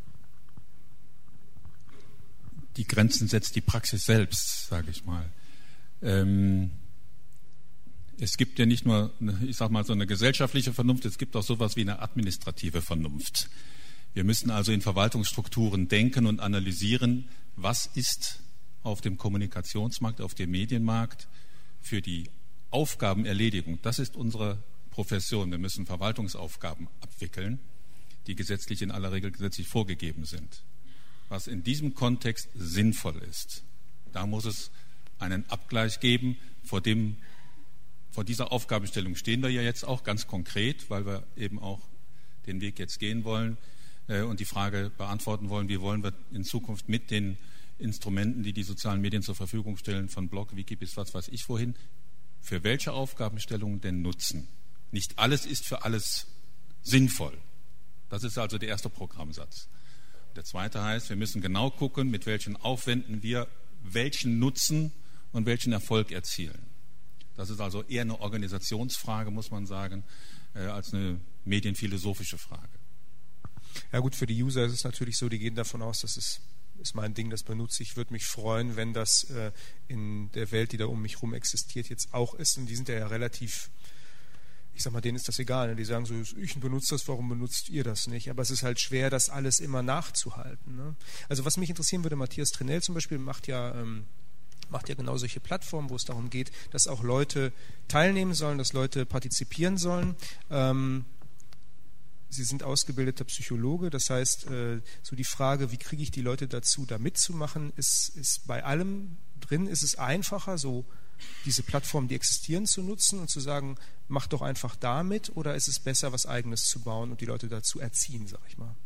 Die Grenzen setzt die Praxis selbst, sage ich mal. Ähm, es gibt ja nicht nur, ich sage mal, so eine gesellschaftliche Vernunft, es gibt auch sowas wie eine administrative Vernunft. Wir müssen also in Verwaltungsstrukturen denken und analysieren, was ist auf dem Kommunikationsmarkt, auf dem Medienmarkt für die Aufgabenerledigung. Das ist unsere Profession. Wir müssen Verwaltungsaufgaben abwickeln, die gesetzlich in aller Regel gesetzlich vorgegeben sind. Was in diesem Kontext sinnvoll ist. Da muss es einen Abgleich geben. Vor dem, vor dieser Aufgabenstellung stehen wir ja jetzt auch ganz konkret, weil wir eben auch den Weg jetzt gehen wollen äh, und die Frage beantworten wollen, wie wollen wir in Zukunft mit den Instrumenten, die die sozialen Medien zur Verfügung stellen, von Blog, Wiki bis was weiß ich wohin, für welche Aufgabenstellungen denn nutzen. Nicht alles ist für alles sinnvoll. Das ist also der erste Programmsatz. Der zweite heißt, wir müssen genau gucken, mit welchen Aufwänden wir welchen Nutzen und welchen Erfolg erzielen. Das ist also eher eine Organisationsfrage, muss man sagen, äh, als eine medienphilosophische Frage. Ja gut, für die User ist es natürlich so, die gehen davon aus, das ist, ist mein Ding, das benutze ich. Ich würde mich freuen, wenn das äh, in der Welt, die da um mich herum existiert, jetzt auch ist. Und die sind ja, ja relativ, ich sag mal, denen ist das egal. Ne? Die sagen so, ich benutze das, warum benutzt ihr das nicht? Aber es ist halt schwer, das alles immer nachzuhalten. Ne? Also was mich interessieren würde, Matthias Trenell zum Beispiel macht ja... Ähm, macht ja genau solche Plattformen, wo es darum geht, dass auch Leute teilnehmen sollen, dass Leute partizipieren sollen. Ähm, Sie sind ausgebildeter Psychologe, das heißt, äh, so die Frage, wie kriege ich die Leute dazu, da mitzumachen, ist, ist bei allem drin. Ist es einfacher, so diese Plattformen, die existieren, zu nutzen und zu sagen, mach doch einfach da mit, oder ist es besser, was Eigenes zu bauen und die Leute dazu erziehen, sag ich mal?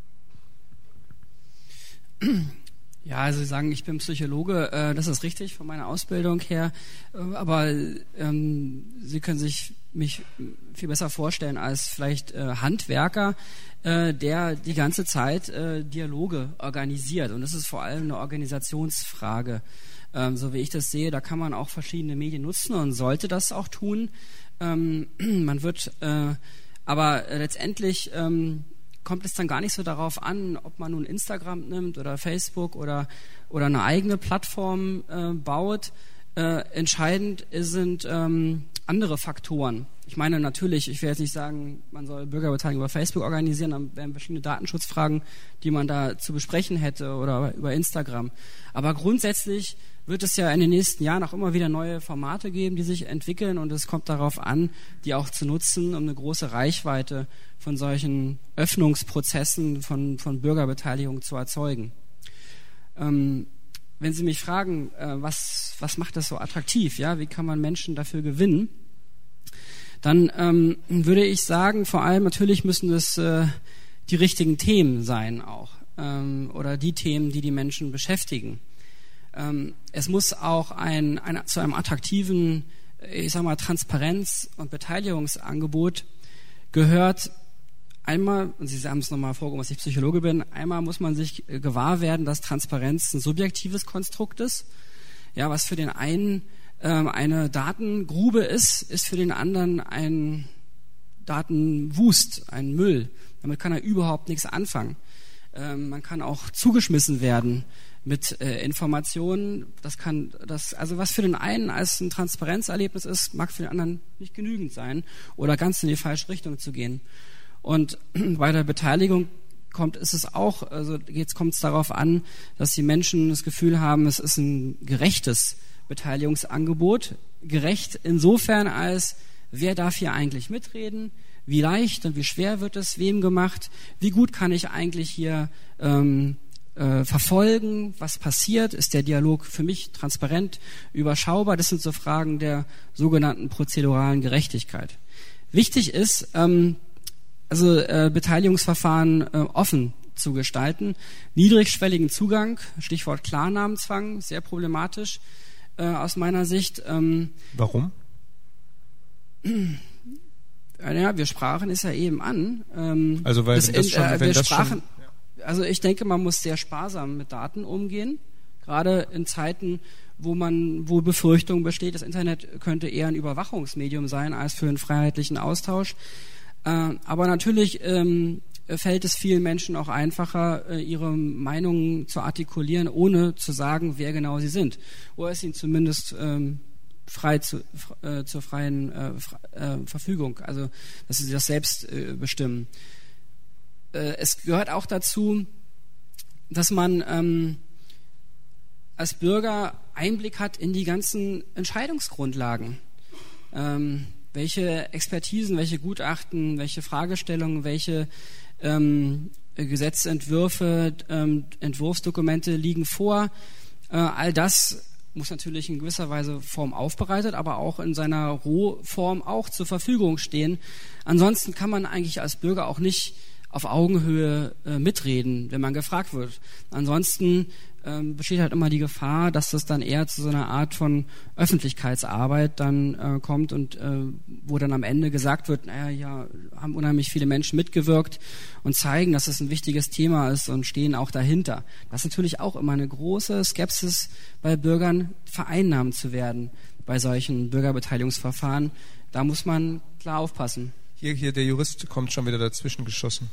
Ja, also Sie sagen, ich bin Psychologe, äh, das ist richtig von meiner Ausbildung her, äh, aber ähm, Sie können sich mich viel besser vorstellen als vielleicht äh, Handwerker, äh, der die ganze Zeit äh, Dialoge organisiert, und das ist vor allem eine Organisationsfrage. Ähm, so wie ich das sehe, da kann man auch verschiedene Medien nutzen und sollte das auch tun. Ähm, man wird, äh, aber letztendlich ähm, kommt es dann gar nicht so darauf an, ob man nun Instagram nimmt oder Facebook oder, oder eine eigene Plattform äh, baut. Äh, entscheidend sind ähm, andere Faktoren. Ich meine natürlich, ich will jetzt nicht sagen, man soll Bürgerbeteiligung über Facebook organisieren, dann wären verschiedene Datenschutzfragen, die man da zu besprechen hätte, oder über Instagram. Aber grundsätzlich wird es ja in den nächsten Jahren auch immer wieder neue Formate geben, die sich entwickeln, und es kommt darauf an, die auch zu nutzen, um eine große Reichweite von solchen Öffnungsprozessen von, von Bürgerbeteiligung zu erzeugen. Ähm, wenn Sie mich fragen, äh, was, was macht das so attraktiv, ja, wie kann man Menschen dafür gewinnen, dann ähm, würde ich sagen, vor allem natürlich müssen es äh, die richtigen Themen sein auch, ähm, oder die Themen, die die Menschen beschäftigen. Ähm, es muss auch ein, ein, zu einem attraktiven, ich sag mal, Transparenz- und Beteiligungsangebot gehört einmal, und Sie haben es nochmal vorgehoben, dass ich Psychologe bin, einmal muss man sich gewahr werden, dass Transparenz ein subjektives Konstrukt ist. Ja, was für den einen ähm, eine Datengrube ist, ist für den anderen ein Datenwust, ein Müll. Damit kann er überhaupt nichts anfangen. Ähm, man kann auch zugeschmissen werden mit äh, Informationen. Das kann, das, also was für den einen als ein Transparenzerlebnis ist, mag für den anderen nicht genügend sein oder ganz in die falsche Richtung zu gehen. Und bei der Beteiligung kommt, ist es auch, also jetzt kommt es darauf an, dass die Menschen das Gefühl haben, es ist ein gerechtes Beteiligungsangebot. Gerecht insofern als, wer darf hier eigentlich mitreden? Wie leicht und wie schwer wird es wem gemacht? Wie gut kann ich eigentlich hier ähm, äh, verfolgen, was passiert? Ist der Dialog für mich transparent, überschaubar? Das sind so Fragen der sogenannten prozeduralen Gerechtigkeit. Wichtig ist, ähm, also äh, Beteiligungsverfahren äh, offen zu gestalten. Niedrigschwelligen Zugang, Stichwort Klarnamenzwang, sehr problematisch äh, aus meiner Sicht. Ähm, Warum? Ja, wir sprachen es ja eben an. Ähm, also weil das, das schon, äh, wenn wir das sprachen, schon, ja. Also ich denke, man muss sehr sparsam mit Daten umgehen, gerade in Zeiten, wo man, wo Befürchtung besteht, das Internet könnte eher ein Überwachungsmedium sein als für einen freiheitlichen Austausch. Äh, aber natürlich ähm, fällt es vielen Menschen auch einfacher, äh, ihre Meinungen zu artikulieren, ohne zu sagen, wer genau sie sind. Oder es ihnen zumindest ähm, frei zu, äh, zur freien äh, äh, Verfügung, also dass sie das selbst äh, bestimmen. Äh, es gehört auch dazu, dass man ähm, als Bürger Einblick hat in die ganzen Entscheidungsgrundlagen. Ähm, welche Expertisen, welche Gutachten, welche Fragestellungen, welche ähm, Gesetzentwürfe, ähm, Entwurfsdokumente liegen vor. Äh, all das muss natürlich in gewisser Weise Form aufbereitet, aber auch in seiner Rohform auch zur Verfügung stehen. Ansonsten kann man eigentlich als Bürger auch nicht auf Augenhöhe äh, mitreden, wenn man gefragt wird. Ansonsten ähm, besteht halt immer die Gefahr, dass das dann eher zu so einer Art von Öffentlichkeitsarbeit dann äh, kommt und äh, wo dann am Ende gesagt wird, naja, ja, haben unheimlich viele Menschen mitgewirkt und zeigen, dass es ein wichtiges Thema ist und stehen auch dahinter. Das ist natürlich auch immer eine große Skepsis bei Bürgern, vereinnahmt zu werden bei solchen Bürgerbeteiligungsverfahren. Da muss man klar aufpassen. Hier, hier, der Jurist kommt schon wieder dazwischen geschossen.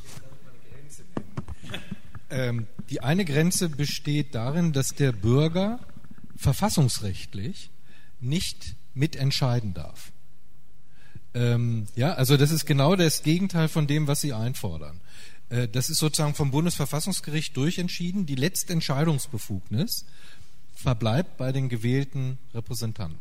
Ähm, die eine Grenze besteht darin, dass der Bürger verfassungsrechtlich nicht mitentscheiden darf. Ähm, ja, also das ist genau das Gegenteil von dem, was Sie einfordern. Äh, das ist sozusagen vom Bundesverfassungsgericht durchentschieden. Die letzte Entscheidungsbefugnis verbleibt bei den gewählten Repräsentanten.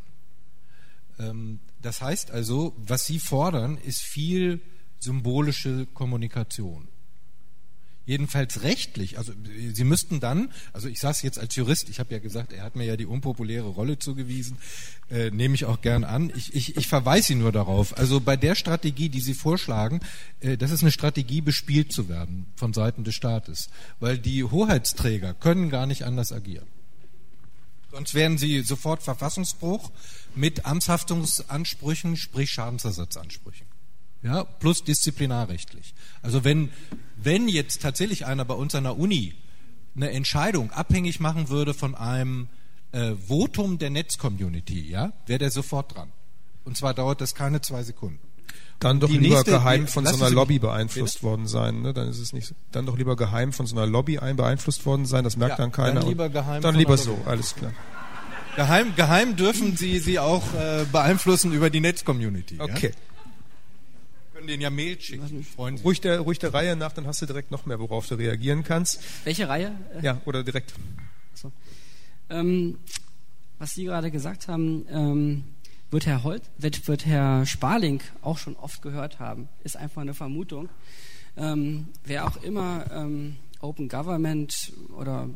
Ähm, das heißt also, was Sie fordern, ist viel symbolische Kommunikation. Jedenfalls rechtlich, also Sie müssten dann, also ich sage es jetzt als Jurist, ich habe ja gesagt, er hat mir ja die unpopuläre Rolle zugewiesen, äh, nehme ich auch gern an. Ich, ich, ich verweise Sie nur darauf. Also bei der Strategie, die Sie vorschlagen, äh, das ist eine Strategie, bespielt zu werden von Seiten des Staates, weil die Hoheitsträger können gar nicht anders agieren. Sonst wären sie sofort Verfassungsbruch mit Amtshaftungsansprüchen, sprich Schadensersatzansprüchen. Ja, plus disziplinarrechtlich. Also wenn, wenn jetzt tatsächlich einer bei uns an der Uni eine Entscheidung abhängig machen würde von einem äh, Votum der Netzcommunity, ja, wäre der sofort dran. Und zwar dauert das keine zwei Sekunden. Dann doch die lieber nächste, geheim die, von so einer Lobby beeinflusst bitte? worden sein. Ne? Dann ist es nicht. Dann doch lieber geheim von so einer Lobby ein beeinflusst worden sein. Das merkt ja, dann keiner. Dann lieber geheim. Dann lieber so. Alles klar. Geheim, geheim dürfen Sie sie auch äh, beeinflussen über die Netzcommunity. Okay. Ja? Können denen ja Mail schicken. Freuen Sie. Ruhig der, ruhig der Reihe nach, dann hast du direkt noch mehr, worauf du reagieren kannst. Welche Reihe? Ja, oder direkt. So. Ähm, was Sie gerade gesagt haben. Ähm, Wird Herr Holt, wird, wird Herr Sparling auch schon oft gehört haben, ist einfach eine Vermutung. Ähm, wer auch immer ähm, Open Government oder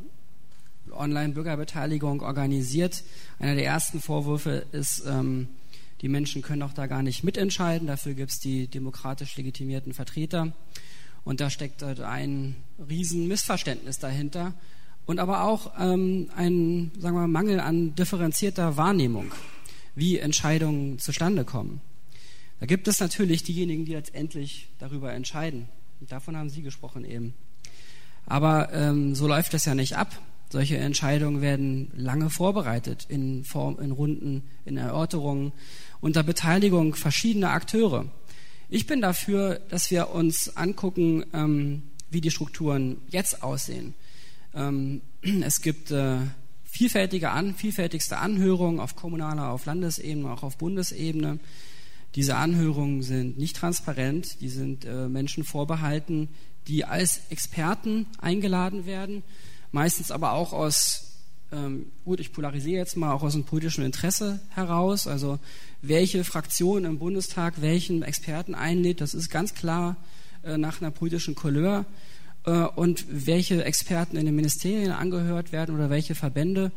Online-Bürgerbeteiligung organisiert, einer der ersten Vorwürfe ist, ähm, die Menschen können doch da gar nicht mitentscheiden, dafür gibt es die demokratisch legitimierten Vertreter. Und da steckt halt ein riesen Missverständnis dahinter und aber auch ähm, ein, sagen wir mal, Mangel an differenzierter Wahrnehmung, wie Entscheidungen zustande kommen. Da gibt es natürlich diejenigen, die letztendlich darüber entscheiden. Und davon haben Sie gesprochen eben. Aber ähm, so läuft das ja nicht ab. Solche Entscheidungen werden lange vorbereitet, in Form, in Runden, in Erörterungen, unter Beteiligung verschiedener Akteure. Ich bin dafür, dass wir uns angucken, ähm, wie die Strukturen jetzt aussehen. Ähm, es gibt äh, vielfältige an, vielfältigste Anhörungen auf kommunaler, auf Landesebene, auch auf Bundesebene. Diese Anhörungen sind nicht transparent, die sind äh, Menschen vorbehalten, die als Experten eingeladen werden, meistens aber auch aus, ähm, gut, ich polarisiere jetzt mal, auch aus einem politischen Interesse heraus. Also welche Fraktion im Bundestag welchen Experten einlädt, das ist ganz klar äh, nach einer politischen Couleur. Und welche Experten in den Ministerien angehört werden oder welche Verbände,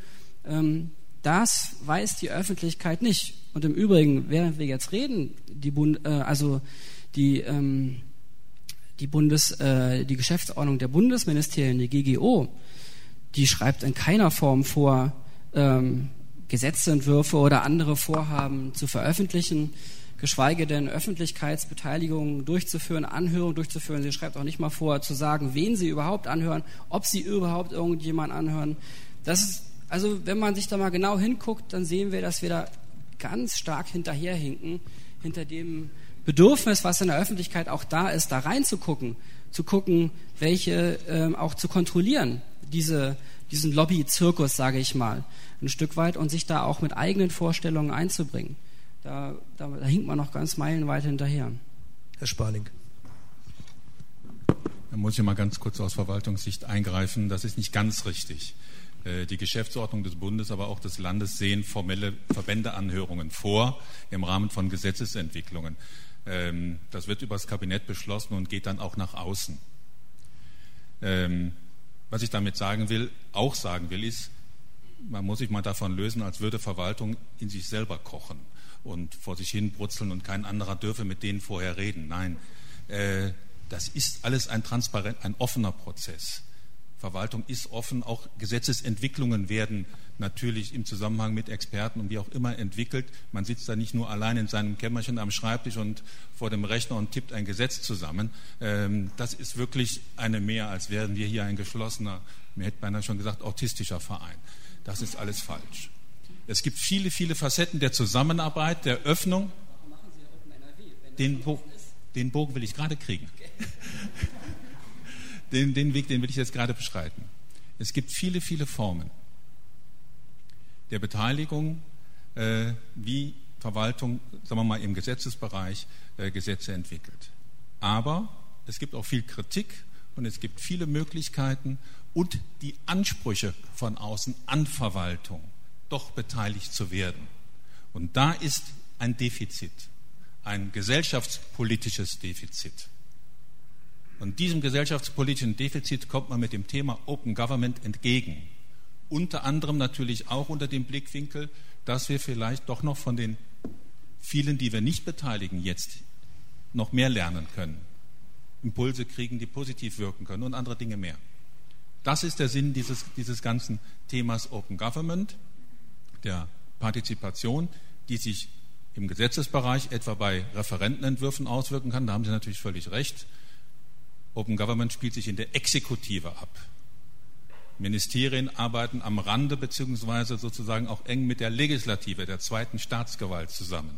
das weiß die Öffentlichkeit nicht. Und im Übrigen, während wir jetzt reden, die Bund, also die, die, Bundes, die Geschäftsordnung der Bundesministerien, die G G O, die schreibt in keiner Form vor, Gesetzentwürfe oder andere Vorhaben zu veröffentlichen, geschweige denn Öffentlichkeitsbeteiligung durchzuführen, Anhörung durchzuführen. Sie schreibt auch nicht mal vor, zu sagen, wen Sie überhaupt anhören, ob Sie überhaupt irgendjemanden anhören. Das ist, also wenn man sich da mal genau hinguckt, dann sehen wir, dass wir da ganz stark hinterherhinken, hinter dem Bedürfnis, was in der Öffentlichkeit auch da ist, da reinzugucken, zu gucken, welche ähm, auch zu kontrollieren, diese, diesen Lobby-Zirkus, sage ich mal, ein Stück weit und sich da auch mit eigenen Vorstellungen einzubringen. Da, da, da hinkt man noch ganz meilenweit hinterher. Herr Sparling. Da muss ich mal ganz kurz aus Verwaltungssicht eingreifen. Das ist nicht ganz richtig. Die Geschäftsordnung des Bundes, aber auch des Landes sehen formelle Verbändeanhörungen vor im Rahmen von Gesetzesentwicklungen. Das wird über das Kabinett beschlossen und geht dann auch nach außen. Was ich damit sagen will, auch sagen will, ist, man muss sich mal davon lösen, als würde Verwaltung in sich selber kochen und vor sich hin brutzeln und kein anderer dürfe mit denen vorher reden. Nein, äh, das ist alles ein transparent, ein offener Prozess. Verwaltung ist offen, auch Gesetzesentwicklungen werden natürlich im Zusammenhang mit Experten und wie auch immer entwickelt. Man sitzt da nicht nur allein in seinem Kämmerchen am Schreibtisch und vor dem Rechner und tippt ein Gesetz zusammen. Das ist wirklich eine mehr, als wären wir hier ein geschlossener, mir hätte beinahe schon gesagt, autistischer Verein. Das ist alles falsch. Es gibt viele, viele Facetten der Zusammenarbeit, der Öffnung. Warum machen Sie Open N R W, wenn Den, Bo- den Bogen will ich gerade kriegen. Den, den Weg, den will ich jetzt gerade beschreiten. Es gibt viele, viele Formen der Beteiligung, äh, wie Verwaltung, sagen wir mal, im Gesetzesbereich äh, Gesetze entwickelt. Aber es gibt auch viel Kritik und es gibt viele Möglichkeiten und die Ansprüche von außen an Verwaltung, doch beteiligt zu werden. Und da ist ein Defizit, ein gesellschaftspolitisches Defizit. Und diesem gesellschaftspolitischen Defizit kommt man mit dem Thema Open Government entgegen. Unter anderem natürlich auch unter dem Blickwinkel, dass wir vielleicht doch noch von den vielen, die wir nicht beteiligen, jetzt noch mehr lernen können. Impulse kriegen, die positiv wirken können und andere Dinge mehr. Das ist der Sinn dieses, dieses ganzen Themas Open Government, der Partizipation, die sich im Gesetzesbereich etwa bei Referentenentwürfen auswirken kann. Da haben Sie natürlich völlig recht. Open Government spielt sich in der Exekutive ab. Ministerien arbeiten am Rande beziehungsweise sozusagen auch eng mit der Legislative, der zweiten Staatsgewalt zusammen.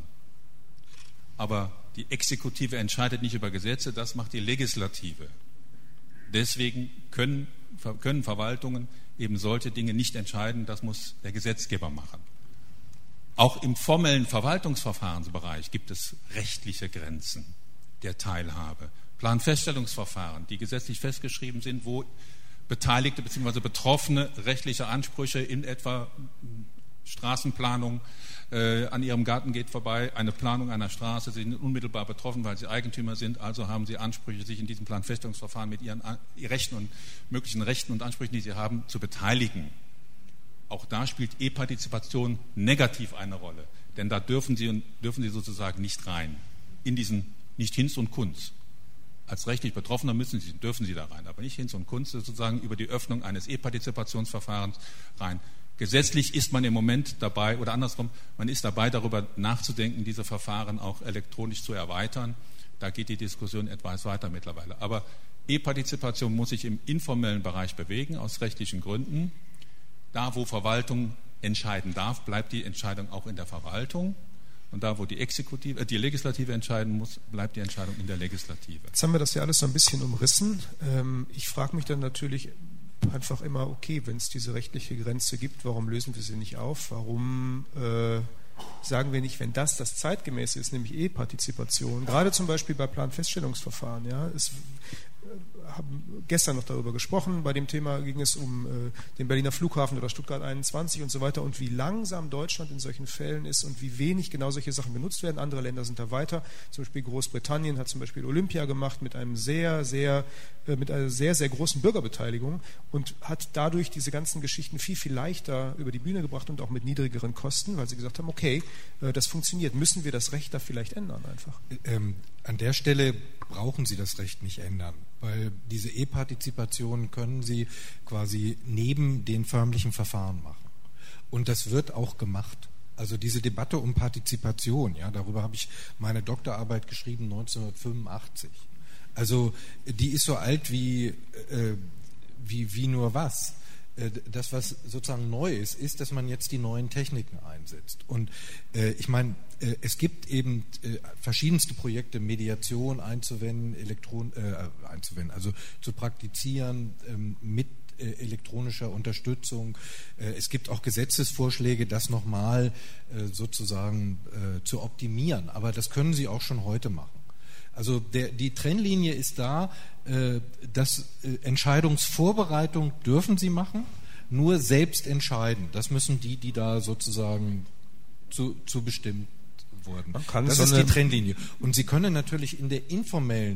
Aber die Exekutive entscheidet nicht über Gesetze, das macht die Legislative. Deswegen können, können Verwaltungen eben solche Dinge nicht entscheiden, das muss der Gesetzgeber machen. Auch im formellen Verwaltungsverfahrensbereich gibt es rechtliche Grenzen der Teilhabe. Planfeststellungsverfahren, die gesetzlich festgeschrieben sind, wo Beteiligte bzw. Betroffene rechtliche Ansprüche in etwa Straßenplanung äh, an ihrem Garten geht vorbei, eine Planung einer Straße, sie sind unmittelbar betroffen, weil sie Eigentümer sind, also haben sie Ansprüche, sich in diesem Planfeststellungsverfahren mit ihren Rechten und möglichen Rechten und Ansprüchen, die sie haben, zu beteiligen. Auch da spielt E-Partizipation negativ eine Rolle, denn da dürfen sie, dürfen sie sozusagen nicht rein, in diesen, nicht Hinz und Kunz. Als rechtlich Betroffener müssen sie, dürfen sie da rein, aber nicht Hinz und Kunz sozusagen über die Öffnung eines E-Partizipationsverfahrens rein. Gesetzlich ist man im Moment dabei, oder andersrum, man ist dabei, darüber nachzudenken, diese Verfahren auch elektronisch zu erweitern. Da geht die Diskussion etwas weiter mittlerweile. Aber E-Partizipation muss sich im informellen Bereich bewegen, aus rechtlichen Gründen. Da, wo Verwaltung entscheiden darf, bleibt die Entscheidung auch in der Verwaltung. Und da, wo die Exekutive, äh, die Legislative entscheiden muss, bleibt die Entscheidung in der Legislative. Jetzt haben wir das ja alles so ein bisschen umrissen. Ähm, ich frage mich dann natürlich einfach immer, okay, wenn es diese rechtliche Grenze gibt, warum lösen wir sie nicht auf? Warum äh, sagen wir nicht, wenn das das Zeitgemäße ist, nämlich E-Partizipation, gerade zum Beispiel bei Planfeststellungsverfahren, ja, es haben gestern noch darüber gesprochen. Bei dem Thema ging es um äh, den Berliner Flughafen oder Stuttgart einundzwanzig und so weiter und wie langsam Deutschland in solchen Fällen ist und wie wenig genau solche Sachen genutzt werden. Andere Länder sind da weiter. Zum Beispiel Großbritannien hat zum Beispiel Olympia gemacht mit einem sehr, sehr, äh, mit einer sehr, sehr großen Bürgerbeteiligung und hat dadurch diese ganzen Geschichten viel, viel leichter über die Bühne gebracht und auch mit niedrigeren Kosten, weil sie gesagt haben, okay, äh, das funktioniert. Müssen wir das Recht da vielleicht ändern einfach? Ähm, an der Stelle brauchen Sie das Recht nicht ändern, weil diese E-Partizipation können Sie quasi neben den förmlichen Verfahren machen. Und das wird auch gemacht. Also diese Debatte um Partizipation, ja, darüber habe ich meine Doktorarbeit geschrieben neunzehnhundertfünfundachtzig. Also die ist so alt wie, äh, wie, wie nur was. Das, was sozusagen neu ist, ist, dass man jetzt die neuen Techniken einsetzt. Und äh, ich meine, äh, es gibt eben äh, verschiedenste Projekte, Mediation einzuwenden, Elektron, äh, einzuwenden, also zu praktizieren ähm, mit äh, elektronischer Unterstützung. Äh, es gibt auch Gesetzesvorschläge, das nochmal äh, sozusagen äh, zu optimieren. Aber das können Sie auch schon heute machen. Also der, die Trennlinie ist da, äh, dass äh, Entscheidungsvorbereitung dürfen Sie machen, nur selbst entscheiden. Das müssen die, die da sozusagen zu, zu bestimmt wurden. Man kann das so ist eine die Trennlinie. Und Sie können natürlich in der informellen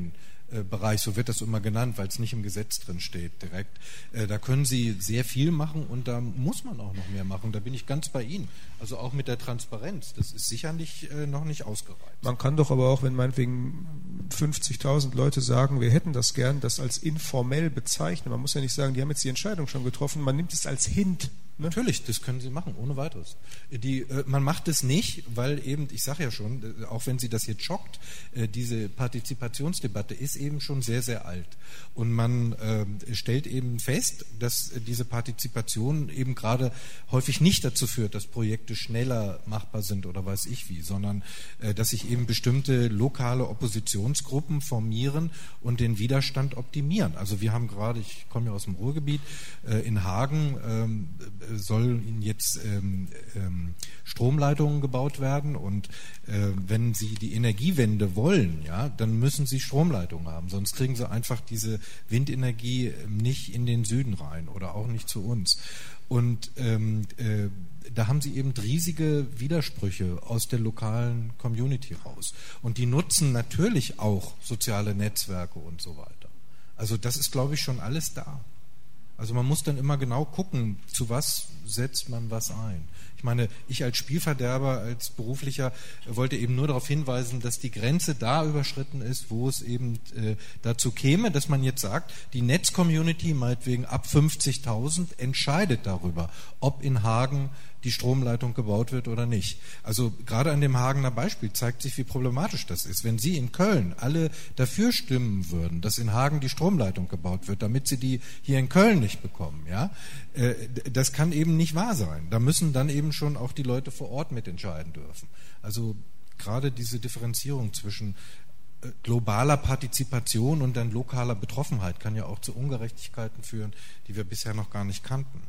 Bereich, so wird das immer genannt, weil es nicht im Gesetz drin steht direkt. Da können Sie sehr viel machen und da muss man auch noch mehr machen. Da bin ich ganz bei Ihnen. Also auch mit der Transparenz. Das ist sicherlich noch nicht ausgereizt. Man kann doch aber auch, wenn meinetwegen fünfzigtausend Leute sagen, wir hätten das gern, das als informell bezeichnen. Man muss ja nicht sagen, die haben jetzt die Entscheidung schon getroffen. Man nimmt es als Hint. Ne? Natürlich, das können Sie machen, ohne weiteres. Die, äh, man macht es nicht, weil eben, ich sage ja schon, äh, auch wenn Sie das jetzt schockt, äh, diese Partizipationsdebatte ist eben schon sehr, sehr alt. Und man äh, stellt eben fest, dass äh, diese Partizipation eben gerade häufig nicht dazu führt, dass Projekte schneller machbar sind oder weiß ich wie, sondern äh, dass sich eben bestimmte lokale Oppositionsgruppen formieren und den Widerstand optimieren. Also wir haben gerade, ich komme ja aus dem Ruhrgebiet, äh, in Hagen ähm, sollen jetzt ähm, ähm, Stromleitungen gebaut werden und äh, wenn Sie die Energiewende wollen, ja, dann müssen Sie Stromleitungen haben, sonst kriegen Sie einfach diese Windenergie nicht in den Süden rein oder auch nicht zu uns. Und ähm, äh, da haben Sie eben riesige Widersprüche aus der lokalen Community raus. Und die nutzen natürlich auch soziale Netzwerke und so weiter. Also das ist, glaube ich, schon alles da. Also man muss dann immer genau gucken, zu was setzt man was ein. Ich meine, ich als Spielverderber, als Beruflicher wollte eben nur darauf hinweisen, dass die Grenze da überschritten ist, wo es eben äh, dazu käme, dass man jetzt sagt, die Netz-Community, meinetwegen ab fünfzigtausend, entscheidet darüber, ob in Hagen die Stromleitung gebaut wird oder nicht. Also gerade an dem Hagener Beispiel zeigt sich, wie problematisch das ist. Wenn Sie in Köln alle dafür stimmen würden, dass in Hagen die Stromleitung gebaut wird, damit Sie die hier in Köln nicht bekommen, ja, äh, das kann eben nicht wahr sein. Da müssen dann eben schon auch die Leute vor Ort mitentscheiden dürfen. Also gerade diese Differenzierung zwischen äh, globaler Partizipation und dann lokaler Betroffenheit kann ja auch zu Ungerechtigkeiten führen, die wir bisher noch gar nicht kannten.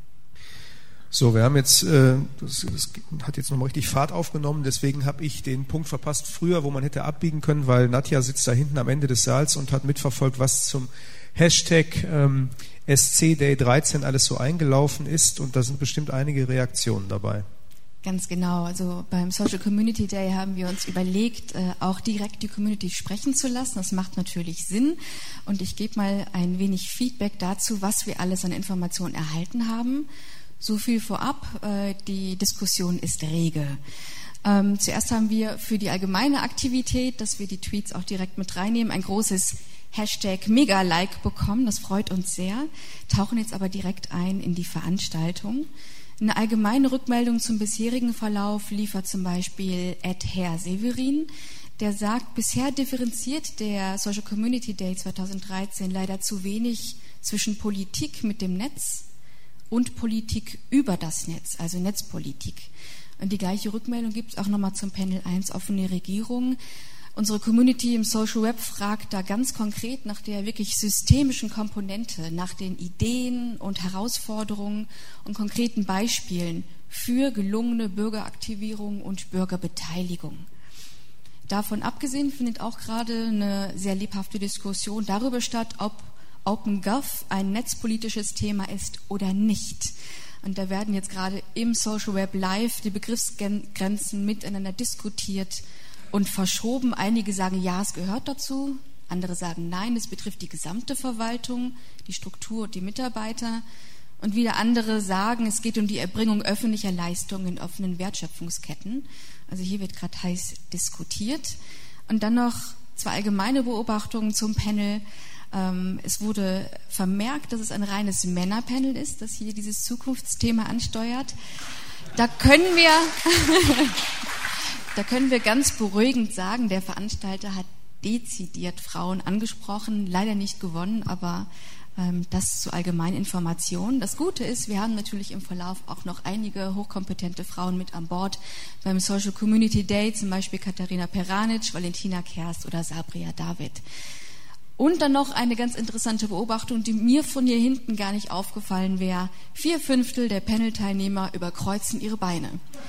So, wir haben jetzt, äh, das, das hat jetzt nochmal richtig Fahrt aufgenommen, deswegen habe ich den Punkt verpasst früher, wo man hätte abbiegen können, weil Nadja sitzt da hinten am Ende des Saals und hat mitverfolgt, was zum Hashtag ähm, S C Day dreizehn alles so eingelaufen ist und da sind bestimmt einige Reaktionen dabei. Ganz genau, also beim Social Community Day haben wir uns überlegt, äh, auch direkt die Community sprechen zu lassen. Das macht natürlich Sinn und ich gebe mal ein wenig Feedback dazu, was wir alles an Informationen erhalten haben. So viel vorab, äh, die Diskussion ist rege. Ähm, zuerst haben wir für die allgemeine Aktivität, dass wir die Tweets auch direkt mit reinnehmen, ein großes Hashtag Mega-Like bekommen, das freut uns sehr, tauchen jetzt aber direkt ein in die Veranstaltung. Eine allgemeine Rückmeldung zum bisherigen Verlauf liefert zum Beispiel Ed Herr Severin, der sagt, bisher differenziert der Social Community Day zweitausenddreizehn leider zu wenig zwischen Politik mit dem Netz und Politik über das Netz, also Netzpolitik. Und die gleiche Rückmeldung gibt es auch nochmal zum Panel eins offene Regierung. Unsere Community im Social Web fragt da ganz konkret nach der wirklich systemischen Komponente, nach den Ideen und Herausforderungen und konkreten Beispielen für gelungene Bürgeraktivierung und Bürgerbeteiligung. Davon abgesehen findet auch gerade eine sehr lebhafte Diskussion darüber statt, ob OpenGov ein netzpolitisches Thema ist oder nicht. Und da werden jetzt gerade im Social Web Live die Begriffsgrenzen miteinander diskutiert und verschoben. Einige sagen, ja, es gehört dazu. Andere sagen, nein, es betrifft die gesamte Verwaltung, die Struktur und die Mitarbeiter. Und wieder andere sagen, es geht um die Erbringung öffentlicher Leistungen in offenen Wertschöpfungsketten. Also hier wird gerade heiß diskutiert. Und dann noch zwei allgemeine Beobachtungen zum Panel. Es wurde vermerkt, dass es ein reines Männerpanel ist, das hier dieses Zukunftsthema ansteuert. Da können wir, da können wir ganz beruhigend sagen, der Veranstalter hat dezidiert Frauen angesprochen, leider nicht gewonnen, aber ähm, das zu allgemeinen Informationen. Das Gute ist, wir haben natürlich im Verlauf auch noch einige hochkompetente Frauen mit an Bord beim Social Community Day, zum Beispiel Katharina Peranic, Valentina Kerst oder Sabria David. Und dann noch eine ganz interessante Beobachtung, die mir von hier hinten gar nicht aufgefallen wäre. Vier Fünftel der Panel-Teilnehmer überkreuzen ihre Beine.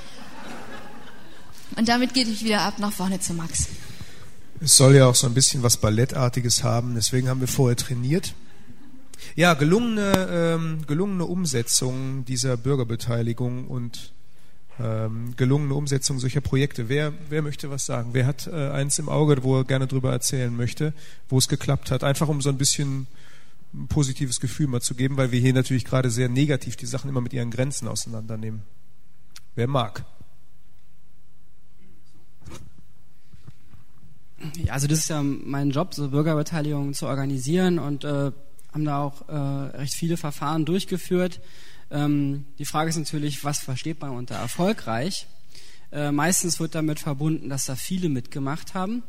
Und damit gehe ich wieder ab nach vorne zu Max. Es soll ja auch so ein bisschen was Ballettartiges haben, deswegen haben wir vorher trainiert. Ja, gelungene, ähm, gelungene Umsetzung dieser Bürgerbeteiligung und ähm, gelungene Umsetzung solcher Projekte. Wer, wer möchte was sagen? Wer hat äh, eins im Auge, wo er gerne drüber erzählen möchte, wo es geklappt hat? Einfach um so ein bisschen ein positives Gefühl mal zu geben, weil wir hier natürlich gerade sehr negativ die Sachen immer mit ihren Grenzen auseinandernehmen. Wer mag? Ja, also das ist ja mein Job, so Bürgerbeteiligung zu organisieren, und äh, haben da auch äh, recht viele Verfahren durchgeführt. Ähm, die Frage ist natürlich, was versteht man unter erfolgreich? Äh, meistens wird damit verbunden, dass da viele mitgemacht haben.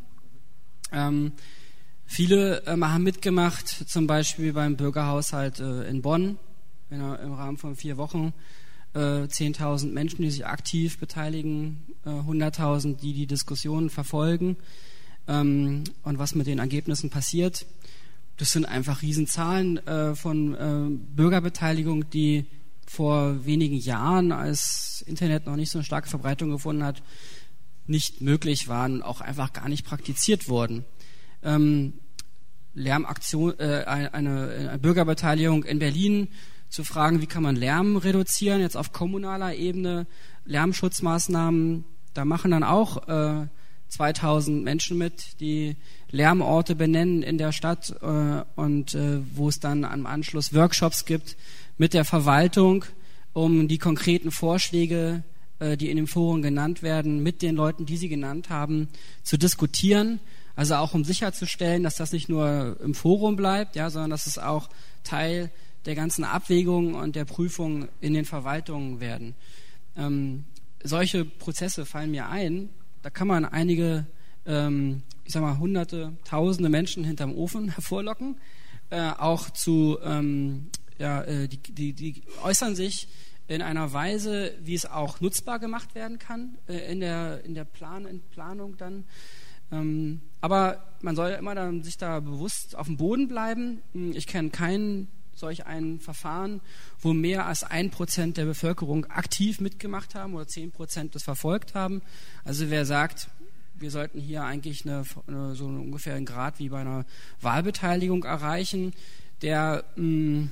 Ähm, viele äh, haben mitgemacht, zum Beispiel beim Bürgerhaushalt äh, in Bonn, in, im Rahmen von vier Wochen. Äh, zehntausend Menschen, die sich aktiv beteiligen, äh, hunderttausend, die die Diskussionen verfolgen. Ähm, und was mit den Ergebnissen passiert, das sind einfach Riesenzahlen äh, von äh, Bürgerbeteiligung, die vor wenigen Jahren, als Internet noch nicht so eine starke Verbreitung gefunden hat, nicht möglich waren, auch einfach gar nicht praktiziert wurden. Ähm, Lärmaktion, äh, eine, eine Bürgerbeteiligung in Berlin, zu fragen, wie kann man Lärm reduzieren, jetzt auf kommunaler Ebene, Lärmschutzmaßnahmen, da machen dann auch äh, zweitausend Menschen mit, die Lärmorte benennen in der Stadt äh, und äh, wo es dann am Anschluss Workshops gibt mit der Verwaltung, um die konkreten Vorschläge, äh, die in dem Forum genannt werden, mit den Leuten, die sie genannt haben, zu diskutieren. Also auch um sicherzustellen, dass das nicht nur im Forum bleibt, ja, sondern dass es auch Teil der ganzen Abwägungen und der Prüfung in den Verwaltungen werden. Ähm, solche Prozesse fallen mir ein. Da kann man einige, ähm, ich sag mal, hunderte, tausende Menschen hinterm Ofen hervorlocken. Äh, auch zu, ähm, ja, äh, die, die, die äußern sich in einer Weise, wie es auch nutzbar gemacht werden kann äh, in der in der Plan, in Planung dann. Ähm, aber man soll immer dann sich da bewusst auf dem Boden bleiben. Ich kenne keinen solch ein Verfahren, wo mehr als ein Prozent der Bevölkerung aktiv mitgemacht haben oder zehn Prozent das verfolgt haben. Also wer sagt, wir sollten hier eigentlich eine, eine, so ungefähr einen Grad wie bei einer Wahlbeteiligung erreichen, der, mh,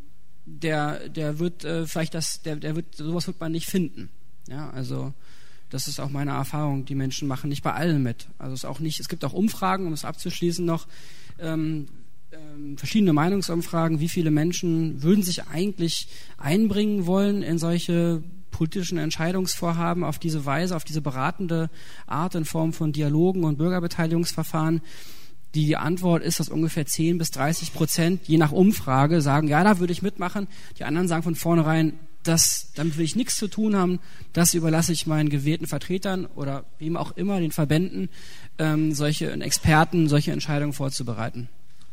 der, der wird äh, vielleicht das, der, der wird, sowas wird man nicht finden. Ja, also das ist auch meine Erfahrung. Die Menschen machen nicht bei allen mit. Also es ist auch nicht. Es gibt auch Umfragen, um es abzuschließen noch. Ähm, verschiedene Meinungsumfragen, wie viele Menschen würden sich eigentlich einbringen wollen in solche politischen Entscheidungsvorhaben auf diese Weise, auf diese beratende Art in Form von Dialogen und Bürgerbeteiligungsverfahren. Die Antwort ist, dass ungefähr zehn bis dreißig Prozent, je nach Umfrage, sagen, ja, da würde ich mitmachen. Die anderen sagen von vornherein, das, damit will ich nichts zu tun haben, das überlasse ich meinen gewählten Vertretern oder wem auch immer, den Verbänden, ähm, solche Experten, solche Entscheidungen vorzubereiten.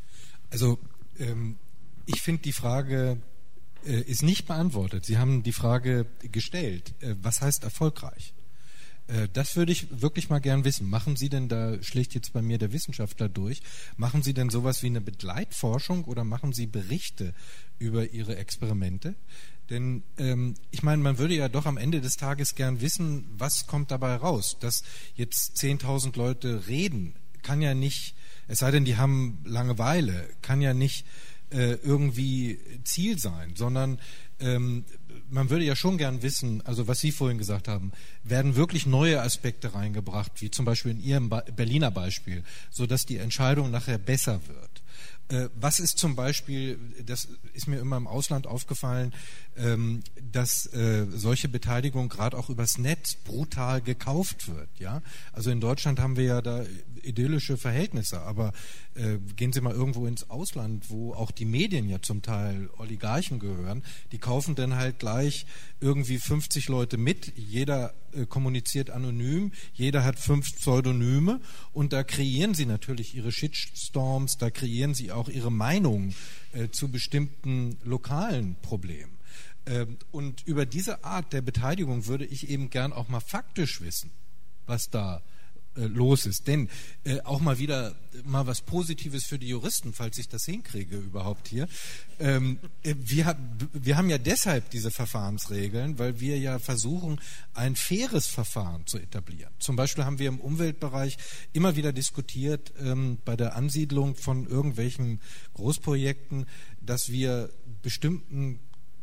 Also ähm, ich finde, die Frage äh, ist nicht beantwortet. Sie haben die Frage gestellt, äh, was heißt erfolgreich? Äh, das würde ich wirklich mal gern wissen. Machen Sie denn, da schlägt jetzt bei mir der Wissenschaftler durch, machen Sie denn sowas wie eine Begleitforschung oder machen Sie Berichte über Ihre Experimente? Denn ähm, ich meine, man würde ja doch am Ende des Tages gern wissen, was kommt dabei raus. Dass jetzt zehntausend Leute reden, kann ja nicht, es sei denn, die haben Langeweile, kann ja nicht äh, irgendwie Ziel sein, sondern ähm, man würde ja schon gern wissen, also was Sie vorhin gesagt haben, werden wirklich neue Aspekte reingebracht, wie zum Beispiel in Ihrem ba- Berliner Beispiel, sodass die Entscheidung nachher besser wird. Äh, was ist zum Beispiel, das ist mir immer im Ausland aufgefallen, ähm, dass äh, solche Beteiligung gerade auch übers Netz brutal gekauft wird. Ja? Also in Deutschland haben wir ja da idyllische Verhältnisse, aber äh, gehen Sie mal irgendwo ins Ausland, wo auch die Medien ja zum Teil Oligarchen gehören, die kaufen dann halt gleich irgendwie fünfzig Leute mit, jeder äh, kommuniziert anonym, jeder hat fünf Pseudonyme und da kreieren sie natürlich ihre Shitstorms, da kreieren sie auch ihre Meinung äh, zu bestimmten lokalen Problemen. Äh, und über diese Art der Beteiligung würde ich eben gern auch mal faktisch wissen, was da los ist. Denn äh, auch mal wieder mal was Positives für die Juristen, falls ich das hinkriege überhaupt hier. Ähm, wir, wir haben ja deshalb diese Verfahrensregeln, weil wir ja versuchen, ein faires Verfahren zu etablieren. Zum Beispiel haben wir im Umweltbereich immer wieder diskutiert, ähm, bei der Ansiedlung von irgendwelchen Großprojekten, dass wir bestimmten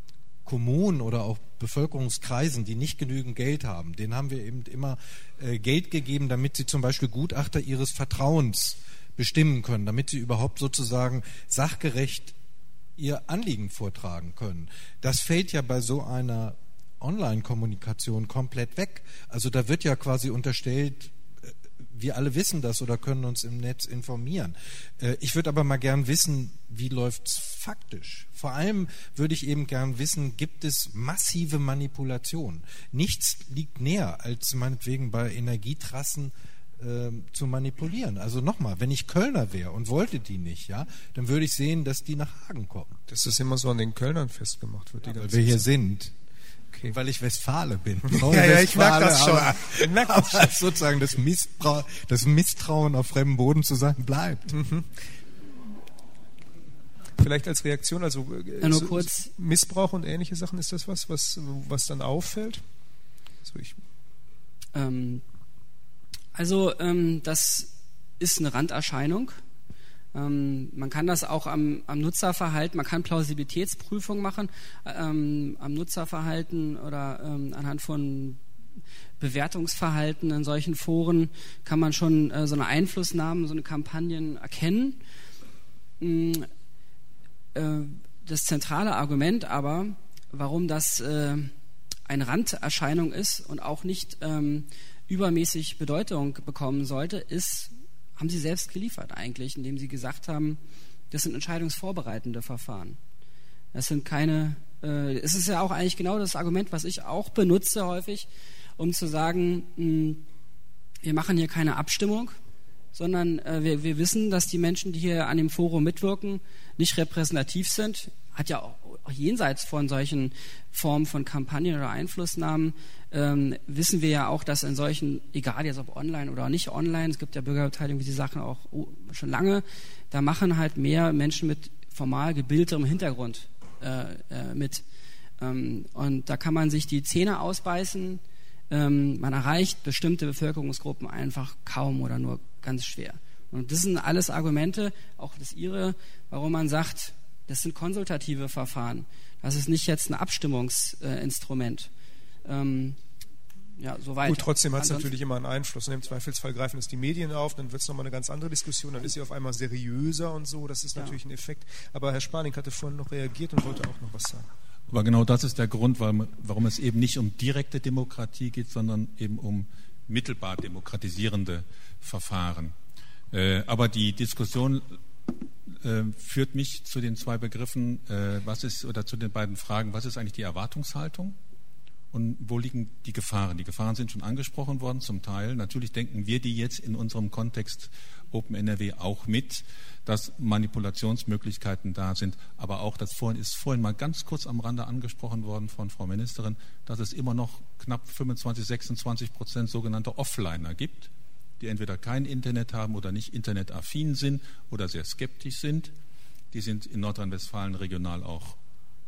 Kommunen oder auch Bevölkerungskreisen, die nicht genügend Geld haben, denen haben wir eben immer äh, Geld gegeben, damit sie zum Beispiel Gutachter ihres Vertrauens bestimmen können, damit sie überhaupt sozusagen sachgerecht ihr Anliegen vortragen können. Das fällt ja bei so einer Online-Kommunikation komplett weg. Also da wird ja quasi unterstellt, wir alle wissen das oder können uns im Netz informieren. Ich würde aber mal gern wissen, wie läuft's faktisch? Vor allem würde ich eben gern wissen, gibt es massive Manipulation? Nichts liegt näher, als meinetwegen bei Energietrassen äh, zu manipulieren. Also nochmal, wenn ich Kölner wäre und wollte die nicht, ja, dann würde ich sehen, dass die nach Hagen kommen. Dass das immer so an den Kölnern festgemacht wird. Ja, die weil wir hier sind. Okay. Weil ich Westfale bin. Ja, ja, ich merke das schon. Aber, ich merke das schon. Sozusagen das, Missbrauch, das Misstrauen auf fremdem Boden zu sein bleibt. Mhm. Vielleicht als Reaktion, also ja, nur kurz. Missbrauch und ähnliche Sachen, ist das was, was, was dann auffällt? Also, ich ähm, also ähm, das ist eine Randerscheinung. Ähm, man kann das auch am, am Nutzerverhalten, man kann Plausibilitätsprüfung machen ähm, am Nutzerverhalten oder ähm, anhand von Bewertungsverhalten in solchen Foren kann man schon äh, so eine Einflussnahme, so eine Kampagnen erkennen. Ähm, äh, das zentrale Argument aber, warum das äh, eine Randerscheinung ist und auch nicht ähm, übermäßig Bedeutung bekommen sollte, ist, haben Sie selbst geliefert eigentlich, indem Sie gesagt haben, das sind entscheidungsvorbereitende Verfahren. Das sind keine, äh, es ist ja auch eigentlich genau das Argument, was ich auch benutze häufig, um zu sagen, mh, wir machen hier keine Abstimmung, sondern äh, wir, wir wissen, dass die Menschen, die hier an dem Forum mitwirken, nicht repräsentativ sind. Hat ja auch, auch jenseits von solchen Formen von Kampagnen oder Einflussnahmen, ähm, wissen wir ja auch, dass in solchen, egal jetzt ob online oder nicht online, es gibt ja Bürgerbeteiligung, wie die Sachen auch oh, schon lange, da machen halt mehr Menschen mit formal gebildetem Hintergrund äh, äh, mit. Ähm, und da kann man sich die Zähne ausbeißen, ähm, man erreicht bestimmte Bevölkerungsgruppen einfach kaum oder nur ganz schwer. Und das sind alles Argumente, auch das Ihre, warum man sagt, das sind konsultative Verfahren. Das ist nicht jetzt ein Abstimmungsinstrument. Ähm, ja, so weiter. Gut, trotzdem hat es natürlich immer einen Einfluss. Und im Zweifelsfall greifen es die Medien auf, dann wird es nochmal eine ganz andere Diskussion, dann ist sie auf einmal seriöser und so. Das ist natürlich ja ein Effekt. Aber Herr Sparling hatte vorhin noch reagiert und wollte auch noch was sagen. Aber genau das ist der Grund, warum es eben nicht um direkte Demokratie geht, sondern eben um mittelbar demokratisierende Verfahren. Aber die Diskussion äh, führt mich zu den zwei Begriffen, äh, was ist, oder zu den beiden Fragen, was ist eigentlich die Erwartungshaltung und wo liegen die Gefahren? Die Gefahren sind schon angesprochen worden zum Teil. Natürlich denken wir die jetzt in unserem Kontext Open N R W auch mit, dass Manipulationsmöglichkeiten da sind, aber auch, das vorhin ist vorhin mal ganz kurz am Rande angesprochen worden von Frau Ministerin, dass es immer noch knapp fünfundzwanzig, sechsundzwanzig Prozent sogenannte Offliner gibt, die entweder kein Internet haben oder nicht internetaffin sind oder sehr skeptisch sind. Die sind in Nordrhein-Westfalen regional auch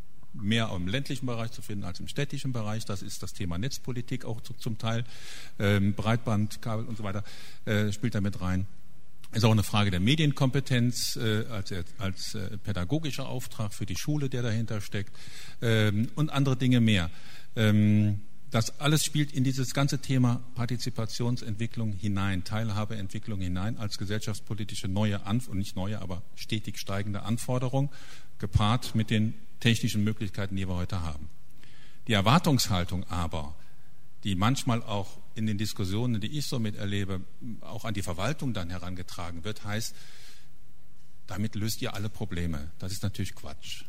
mehr im ländlichen Bereich zu finden als im städtischen Bereich. Das ist das Thema Netzpolitik auch zu, zum Teil. Ähm, Breitband, Kabel und so weiter äh, spielt da mit rein. Ist auch eine Frage der Medienkompetenz äh, als, als äh, pädagogischer Auftrag für die Schule, der dahinter steckt, ähm, und andere Dinge mehr. Ähm, Das alles spielt in dieses ganze Thema Partizipationsentwicklung hinein, Teilhabeentwicklung hinein, als gesellschaftspolitische neue, Anf- und nicht neue, aber stetig steigende Anforderung, gepaart mit den technischen Möglichkeiten, die wir heute haben. Die Erwartungshaltung aber, die manchmal auch in den Diskussionen, die ich so miterlebe, auch an die Verwaltung dann herangetragen wird, heißt, damit löst ihr alle Probleme. Das ist natürlich Quatsch.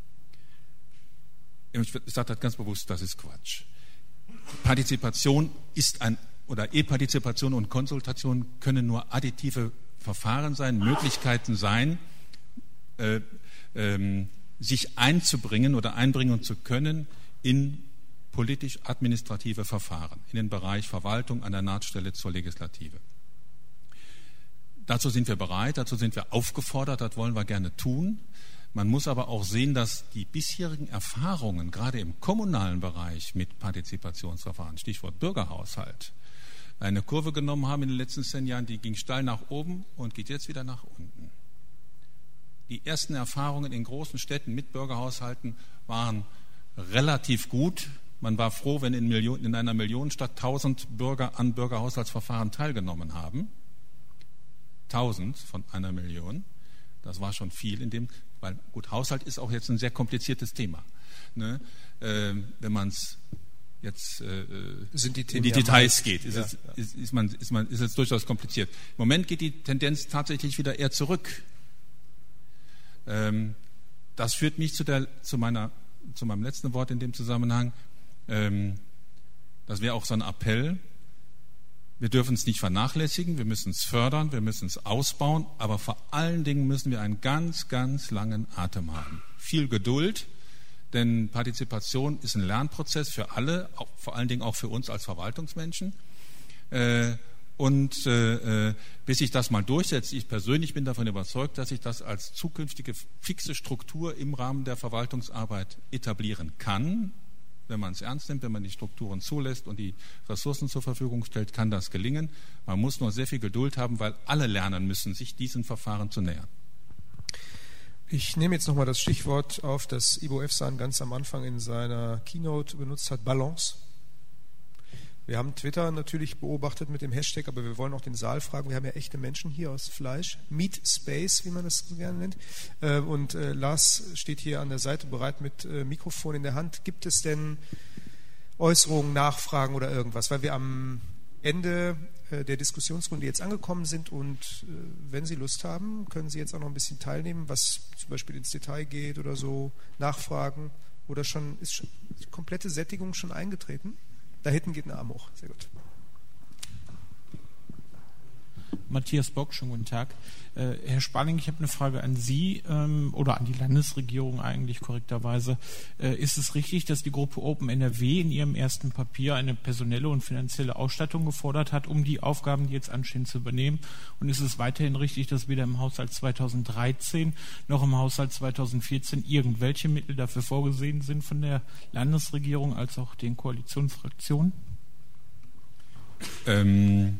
Ich sage das ganz bewusst, das ist Quatsch. Partizipation ist ein, oder E-Partizipation und Konsultation können nur additive Verfahren sein, Möglichkeiten sein, äh, ähm, sich einzubringen oder einbringen zu können in politisch-administrative Verfahren, in den Bereich Verwaltung an der Nahtstelle zur Legislative. Dazu sind wir bereit, dazu sind wir aufgefordert, das wollen wir gerne tun. Man muss aber auch sehen, dass die bisherigen Erfahrungen, gerade im kommunalen Bereich mit Partizipationsverfahren, Stichwort Bürgerhaushalt, eine Kurve genommen haben in den letzten zehn Jahren, die ging steil nach oben und geht jetzt wieder nach unten. Die ersten Erfahrungen in großen Städten mit Bürgerhaushalten waren relativ gut. Man war froh, wenn in, Million, in einer Millionenstadt tausend Bürger an Bürgerhaushaltsverfahren teilgenommen haben. tausend von einer Million. Das war schon viel in dem, weil gut, Haushalt ist auch jetzt ein sehr kompliziertes Thema. Ne? Äh, wenn man es jetzt äh, Sind die in die Details geht, ist, ja, es, ja. Ist, ist, man, ist, man, ist es durchaus kompliziert. Im Moment geht die Tendenz tatsächlich wieder eher zurück. Ähm, das führt mich zu, der, zu, meiner, zu meinem letzten Wort in dem Zusammenhang. Ähm, das wäre auch so ein Appell. Wir dürfen es nicht vernachlässigen, wir müssen es fördern, wir müssen es ausbauen, aber vor allen Dingen müssen wir einen ganz, ganz langen Atem haben. Viel Geduld, denn Partizipation ist ein Lernprozess für alle, auch, vor allen Dingen auch für uns als Verwaltungsmenschen. Äh, und äh, bis sich das mal durchsetzt, ich persönlich bin davon überzeugt, dass sich das als zukünftige fixe Struktur im Rahmen der Verwaltungsarbeit etablieren kann. Wenn man es ernst nimmt, wenn man die Strukturen zulässt und die Ressourcen zur Verfügung stellt, kann das gelingen. Man muss nur sehr viel Geduld haben, weil alle lernen müssen, sich diesen Verfahren zu nähern. Ich nehme jetzt nochmal das Stichwort auf, das Ivo Efsan ganz am Anfang in seiner Keynote benutzt hat, Balance. Wir haben Twitter natürlich beobachtet mit dem Hashtag, aber wir wollen auch den Saal fragen. Wir haben ja echte Menschen hier aus Fleisch. Meat Space, wie man das so gerne nennt. Und Lars steht hier an der Seite bereit mit Mikrofon in der Hand. Gibt es denn Äußerungen, Nachfragen oder irgendwas? Weil wir am Ende der Diskussionsrunde jetzt angekommen sind und wenn Sie Lust haben, können Sie jetzt auch noch ein bisschen teilnehmen, was zum Beispiel ins Detail geht oder so, nachfragen. Oder schon ist schon die komplette Sättigung schon eingetreten? Da hinten geht ein Arm hoch. Sehr gut. Matthias Bock, schönen guten Tag. Äh, Herr Sparling, ich habe eine Frage an Sie ähm, oder an die Landesregierung eigentlich korrekterweise. Äh, ist es richtig, dass die Gruppe Open N R W in ihrem ersten Papier eine personelle und finanzielle Ausstattung gefordert hat, um die Aufgaben, die jetzt anstehen, zu übernehmen? Und ist es weiterhin richtig, dass weder im Haushalt zweitausenddreizehn noch im Haushalt zweitausendvierzehn irgendwelche Mittel dafür vorgesehen sind von der Landesregierung als auch den Koalitionsfraktionen? Ähm...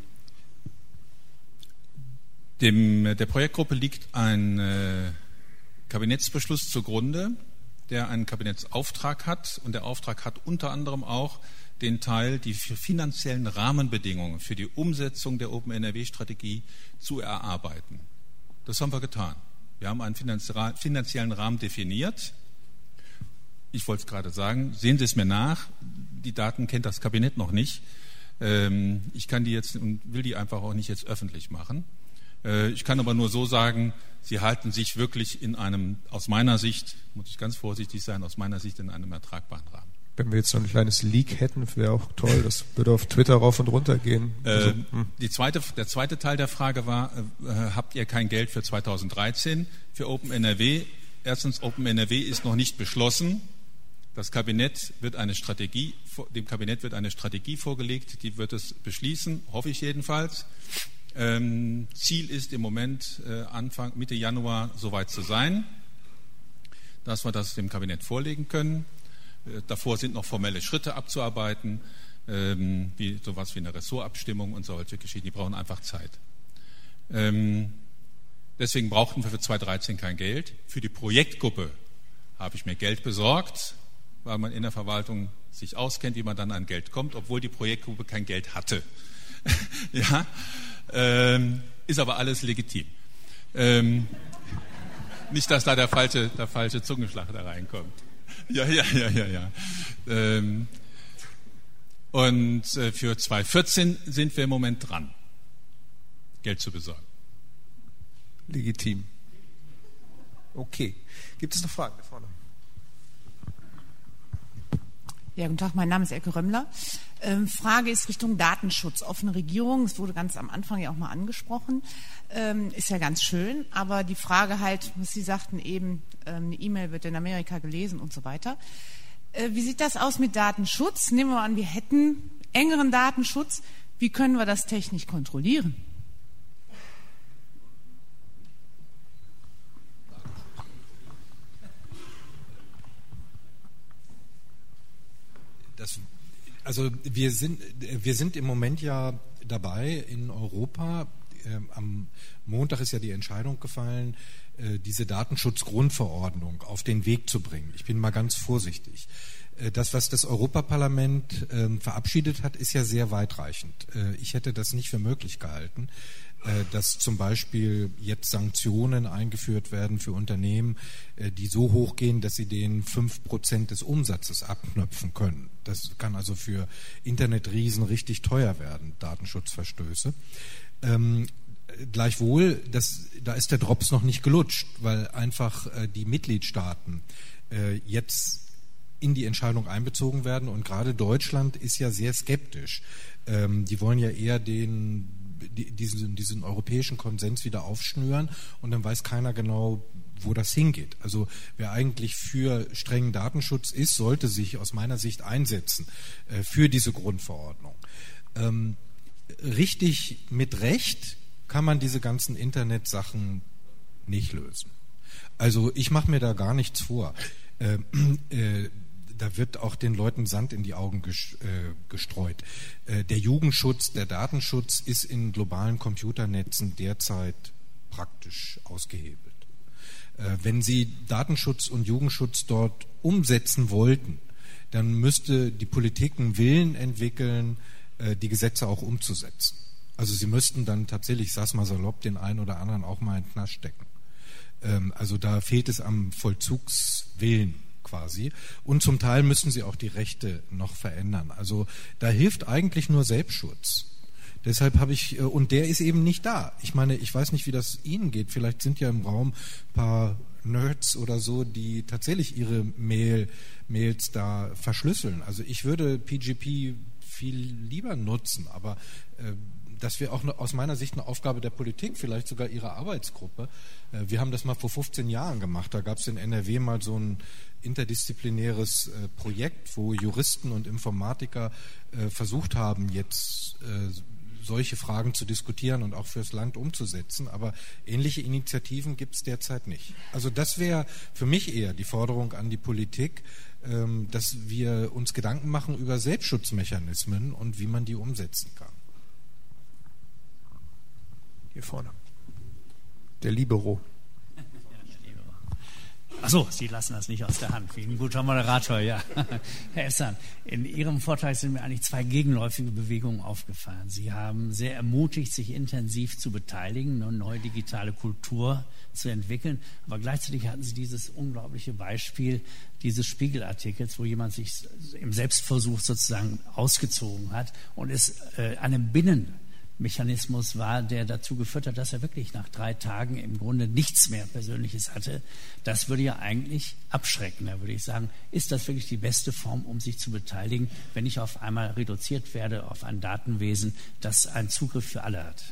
Dem, der Projektgruppe liegt ein äh, Kabinettsbeschluss zugrunde, der einen Kabinettsauftrag hat. Und der Auftrag hat unter anderem auch den Teil, die finanziellen Rahmenbedingungen für die Umsetzung der Open N R W-Strategie zu erarbeiten. Das haben wir getan. Wir haben einen finanziellen Rahmen definiert. Ich wollte es gerade sagen, sehen Sie es mir nach. Die Daten kennt das Kabinett noch nicht. Ähm, ich kann die jetzt und will die einfach auch nicht jetzt öffentlich machen. Ich kann aber nur so sagen, sie halten sich wirklich in einem, aus meiner Sicht, muss ich ganz vorsichtig sein, aus meiner Sicht in einem ertragbaren Rahmen. Wenn wir jetzt so ein kleines Leak hätten, wäre auch toll. Das würde auf Twitter rauf und runter gehen. Also, äh, die zweite, der zweite Teil der Frage war, äh, habt ihr kein Geld für zweitausenddreizehn für Open N R W? Erstens, Open N R W ist noch nicht beschlossen. Das Kabinett wird eine Strategie, dem Kabinett wird eine Strategie vorgelegt, die wird es beschließen, hoffe ich jedenfalls. Ähm, Ziel ist im Moment äh, Anfang, Mitte Januar soweit zu sein, dass wir das dem Kabinett vorlegen können. Äh, davor sind noch formelle Schritte abzuarbeiten, ähm, wie sowas wie eine Ressortabstimmung und solche Geschichten. Die brauchen einfach Zeit. Ähm, deswegen brauchten wir für zweitausenddreizehn kein Geld. Für die Projektgruppe habe ich mir Geld besorgt, weil man in der Verwaltung sich auskennt, wie man dann an Geld kommt, obwohl die Projektgruppe kein Geld hatte. Ja. Ähm, ist aber alles legitim. Ähm, nicht, dass da der falsche, der falsche Zungenschlag da reinkommt. Ja, ja, ja, ja, ja. Ähm, und äh, für zweitausendvierzehn sind wir im Moment dran, Geld zu besorgen. Legitim. Okay. Gibt es noch Fragen da vorne? Ja, guten Tag, mein Name ist Elke Römmler. Ähm, Frage ist Richtung Datenschutz. Offene Regierung, es wurde ganz am Anfang ja auch mal angesprochen, ähm, ist ja ganz schön, aber die Frage halt, was Sie sagten eben, ähm, eine E-Mail wird in Amerika gelesen und so weiter. Äh, wie sieht das aus mit Datenschutz? Nehmen wir an, wir hätten engeren Datenschutz. Wie können wir das technisch kontrollieren? Das, also wir sind, wir sind im Moment ja dabei in Europa, äh, am Montag ist ja die Entscheidung gefallen, äh, diese Datenschutzgrundverordnung auf den Weg zu bringen. Ich bin mal ganz vorsichtig. Das, was das Europaparlament äh, verabschiedet hat, ist ja sehr weitreichend. Äh, ich hätte das nicht für möglich gehalten, äh, dass zum Beispiel jetzt Sanktionen eingeführt werden für Unternehmen, äh, die so hoch gehen, dass sie den fünf Prozent des Umsatzes abknöpfen können. Das kann also für Internetriesen richtig teuer werden, Datenschutzverstöße. Ähm, gleichwohl, das, da ist der Drops noch nicht gelutscht, weil einfach äh, die Mitgliedstaaten äh, jetzt in die Entscheidung einbezogen werden, und gerade Deutschland ist ja sehr skeptisch. Ähm, die wollen ja eher den, die, diesen, diesen europäischen Konsens wieder aufschnüren, und dann weiß keiner genau, wo das hingeht. Also wer eigentlich für strengen Datenschutz ist, sollte sich aus meiner Sicht einsetzen äh, für diese Grundverordnung. Ähm, richtig mit Recht kann man diese ganzen Internetsachen nicht lösen. Also ich mache mir da gar nichts vor. Äh, äh, Da wird auch den Leuten Sand in die Augen gestreut. Der Jugendschutz, der Datenschutz ist in globalen Computernetzen derzeit praktisch ausgehebelt. Wenn Sie Datenschutz und Jugendschutz dort umsetzen wollten, dann müsste die Politik einen Willen entwickeln, die Gesetze auch umzusetzen. Also Sie müssten dann tatsächlich, ich sag's mal salopp, den einen oder anderen auch mal in den Knast stecken. Also da fehlt es am Vollzugswillen quasi. Und zum Teil müssen sie auch die Rechte noch verändern. Also da hilft eigentlich nur Selbstschutz. Deshalb habe ich, und der ist eben nicht da. Ich meine, ich weiß nicht, wie das Ihnen geht. Vielleicht sind ja im Raum ein paar Nerds oder so, die tatsächlich ihre Mail, Mails da verschlüsseln. Also ich würde P G P viel lieber nutzen, aber äh, das wäre auch eine, aus meiner Sicht eine Aufgabe der Politik, vielleicht sogar ihrer Arbeitsgruppe. Äh, wir haben das mal vor fünfzehn Jahren gemacht. Da gab es in N R W mal so ein interdisziplinäres äh, Projekt, wo Juristen und Informatiker äh, versucht haben, jetzt äh, solche Fragen zu diskutieren und auch fürs Land umzusetzen. Aber ähnliche Initiativen gibt es derzeit nicht. Also das wäre für mich eher die Forderung an die Politik, ähm, dass wir uns Gedanken machen über Selbstschutzmechanismen und wie man die umsetzen kann. Hier vorne. Der Libero. Achso, Sie lassen das nicht aus der Hand, wie ein guter Moderator, ja. Herr Essan, in Ihrem Vortrag sind mir eigentlich zwei gegenläufige Bewegungen aufgefallen. Sie haben sehr ermutigt, sich intensiv zu beteiligen, eine neue digitale Kultur zu entwickeln, aber gleichzeitig hatten Sie dieses unglaubliche Beispiel dieses Spiegelartikels, wo jemand sich im Selbstversuch sozusagen ausgezogen hat und es äh, einem Binnen Mechanismus war, der dazu geführt hat, dass er wirklich nach drei Tagen im Grunde nichts mehr Persönliches hatte. Das würde ja eigentlich abschrecken. Da würde ich sagen, ist das wirklich die beste Form, um sich zu beteiligen, wenn ich auf einmal reduziert werde auf ein Datenwesen, das einen Zugriff für alle hat?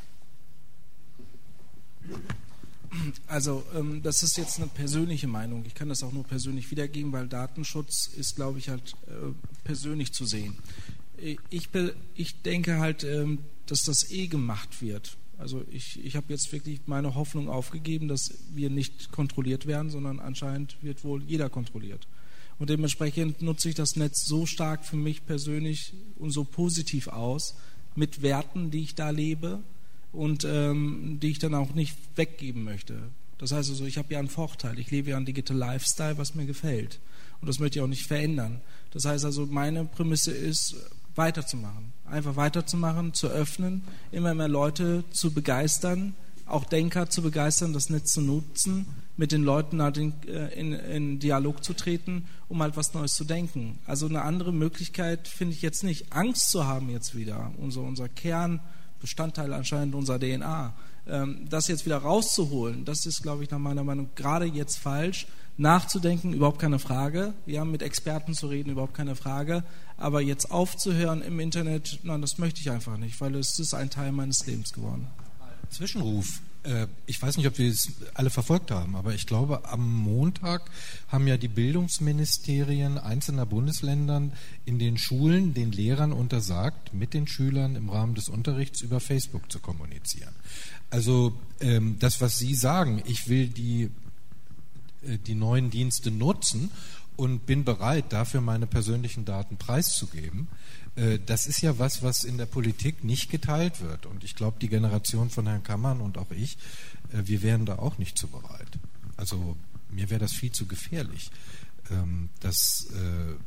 Also ähm, das ist jetzt eine persönliche Meinung. Ich kann das auch nur persönlich wiedergeben, weil Datenschutz ist, glaube ich, halt äh, persönlich zu sehen. Ich, ich denke halt, ähm, dass das eh gemacht wird. Also ich, ich habe jetzt wirklich meine Hoffnung aufgegeben, dass wir nicht kontrolliert werden, sondern anscheinend wird wohl jeder kontrolliert. Und dementsprechend nutze ich das Netz so stark für mich persönlich und so positiv aus, mit Werten, die ich da lebe und ähm, die ich dann auch nicht weggeben möchte. Das heißt also, ich habe ja einen Vorteil. Ich lebe ja einen Digital Lifestyle, was mir gefällt. Und das möchte ich auch nicht verändern. Das heißt also, meine Prämisse ist, weiterzumachen. Einfach weiterzumachen, zu öffnen, immer mehr Leute zu begeistern, auch Denker zu begeistern, das Netz zu nutzen, mit den Leuten halt in, in, in Dialog zu treten, um halt was Neues zu denken. Also eine andere Möglichkeit finde ich jetzt nicht. Angst zu haben jetzt wieder, unser, unser Kernbestandteil anscheinend unserer D N A, ähm, das jetzt wieder rauszuholen, das ist, glaube ich, nach meiner Meinung gerade jetzt falsch. Nachzudenken, überhaupt keine Frage. Ja, mit Experten zu reden, überhaupt keine Frage. Aber jetzt aufzuhören im Internet, nein, das möchte ich einfach nicht, weil es ist ein Teil meines Lebens geworden. Zwischenruf. Ich weiß nicht, ob wir es alle verfolgt haben, aber ich glaube, am Montag haben ja die Bildungsministerien einzelner Bundesländern in den Schulen den Lehrern untersagt, mit den Schülern im Rahmen des Unterrichts über Facebook zu kommunizieren. Also das, was Sie sagen, ich will die die neuen Dienste nutzen und bin bereit, dafür meine persönlichen Daten preiszugeben. Das ist ja was, was in der Politik nicht geteilt wird. Und ich glaube, die Generation von Herrn Kammern und auch ich, wir wären da auch nicht zu bereit. Also mir wäre das viel zu gefährlich, das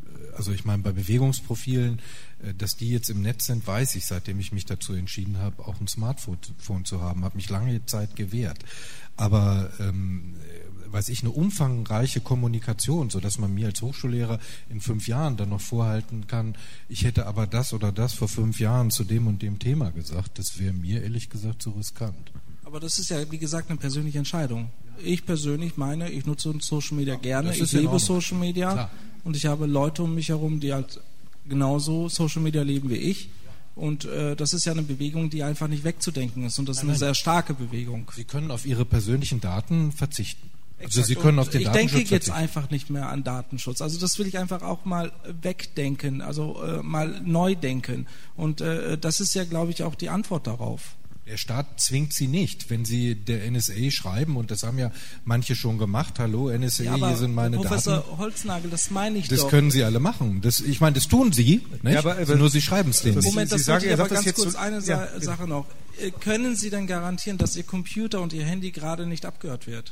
also ich meine, bei Bewegungsprofilen, dass die jetzt im Netz sind, weiß ich, seitdem ich mich dazu entschieden habe, auch ein Smartphone zu haben. Habe mich lange Zeit gewehrt. Aber ähm, weiß ich, eine umfangreiche Kommunikation, so dass man mir als Hochschullehrer in fünf Jahren dann noch vorhalten kann, ich hätte aber das oder das vor fünf Jahren zu dem und dem Thema gesagt, das wäre mir ehrlich gesagt zu riskant. Aber das ist ja, wie gesagt, eine persönliche Entscheidung. Ich persönlich meine, ich nutze Social Media gerne, ich liebe Social Media. Klar. Und ich habe Leute um mich herum, die halt genauso Social Media leben wie ich. Und äh, das ist ja eine Bewegung, die einfach nicht wegzudenken ist. Und das ist eine sehr starke Bewegung. Sie können auf Ihre persönlichen Daten verzichten. Also Sie können auf den Datenschutz verzichten. Ich denke jetzt einfach nicht mehr an Datenschutz. Also das will ich einfach auch mal wegdenken, also äh, mal neu denken. Und äh, das ist ja, glaube ich, auch die Antwort darauf. Der Staat zwingt Sie nicht, wenn Sie der N S A schreiben, und das haben ja manche schon gemacht, hallo N S A, ja, hier sind meine Professor Daten. Professor Holznagel, das meine ich das doch. Das können Sie alle machen. Das, ich meine, das tun Sie, nicht? Ja, aber, aber, nur Sie schreiben es denen. Moment, das Sie sagen, ich aber das ganz kurz so, eine ja, Sa- Sache noch. Können Sie denn garantieren, dass Ihr Computer und Ihr Handy gerade nicht abgehört wird?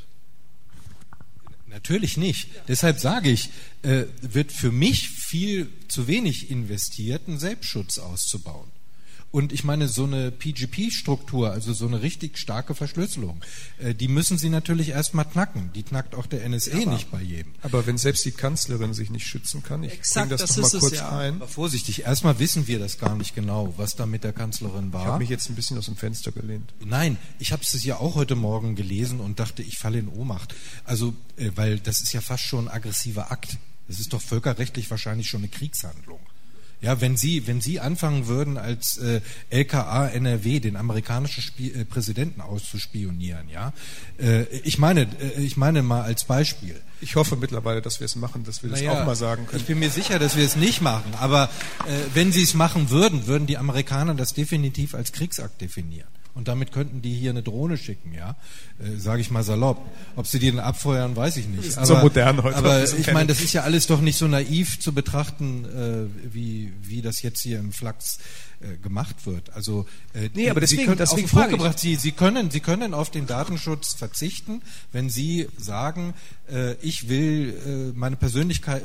Natürlich nicht. Deshalb sage ich, äh, wird für mich viel zu wenig investiert, einen Selbstschutz auszubauen. Und ich meine, so eine P G P-Struktur, also so eine richtig starke Verschlüsselung, äh, die müssen Sie natürlich erstmal knacken. Die knackt auch der N S A aber, nicht bei jedem. Aber wenn selbst die Kanzlerin sich nicht schützen kann, ich bringe das, das doch mal kurz ja. ein. Aber vorsichtig, erstmal wissen wir das gar nicht genau, was da mit der Kanzlerin war. Ich habe mich jetzt ein bisschen aus dem Fenster gelehnt. Nein, ich habe es ja auch heute Morgen gelesen und dachte, ich falle in Ohnmacht. Also, äh, weil das ist ja fast schon ein aggressiver Akt. Das ist doch völkerrechtlich wahrscheinlich schon eine Kriegshandlung. Ja, wenn Sie, wenn Sie anfangen würden, als äh, L K A N R W den amerikanischen Spie- äh, Präsidenten auszuspionieren, ja, äh, ich meine, äh, ich meine mal als Beispiel. Ich hoffe mittlerweile, dass wir es machen, dass wir das naja, auch mal sagen können. Ich bin mir sicher, dass wir es nicht machen, aber äh, wenn Sie es machen würden, würden die Amerikaner das definitiv als Kriegsakt definieren. Und damit könnten die hier eine Drohne schicken, ja, äh, sage ich mal salopp. Ob sie die dann abfeuern, weiß ich nicht. Das ist aber, so modern heute. Aber ich meine, das ist ja alles doch nicht so naiv zu betrachten, äh, wie wie das jetzt hier im Flachs äh, gemacht wird. Also äh, nee, aber deswegen, Sie können deswegen auf den Punkt gebracht, Sie Sie können Sie können auf den Datenschutz verzichten, wenn Sie sagen, äh, ich will äh, meine Persönlichkeit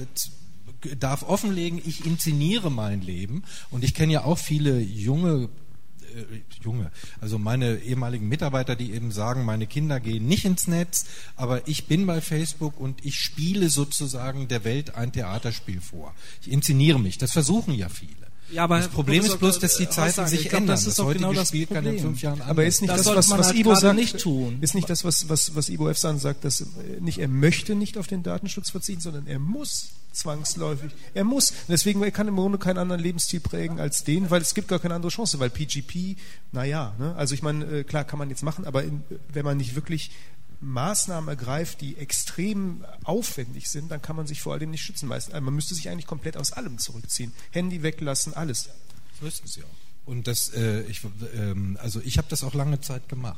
darf offenlegen, ich inszeniere mein Leben. Und ich kenne ja auch viele junge Junge, also meine ehemaligen Mitarbeiter, die eben sagen, meine Kinder gehen nicht ins Netz, aber ich bin bei Facebook und ich spiele sozusagen der Welt ein Theaterspiel vor. Ich inszeniere mich. Das versuchen ja viele. Ja, aber das Problem ist bloß, dass die Zeiten sagen, sich glaub, ändern. Das ist doch genau das Problem. Kann in fünf Jahren aber ist nicht das, das, was, was halt Ivo sagt, nicht tun. Ist nicht das, was, was, was Ivo Efsan sagt, dass nicht er möchte nicht auf den Datenschutz verzichten, sondern er muss zwangsläufig. Er muss. Deswegen, er kann im Grunde keinen anderen Lebensstil prägen als den, weil es gibt gar keine andere Chance, weil P G P, naja, ne? Also ich meine, klar kann man jetzt machen, aber in, wenn man nicht wirklich Maßnahmen ergreift, die extrem aufwendig sind, dann kann man sich vor allem nicht schützen. Man müsste sich eigentlich komplett aus allem zurückziehen. Handy weglassen, alles. Das müssten Sie auch. Und das, äh, ich, ähm, also ich habe das auch lange Zeit gemacht.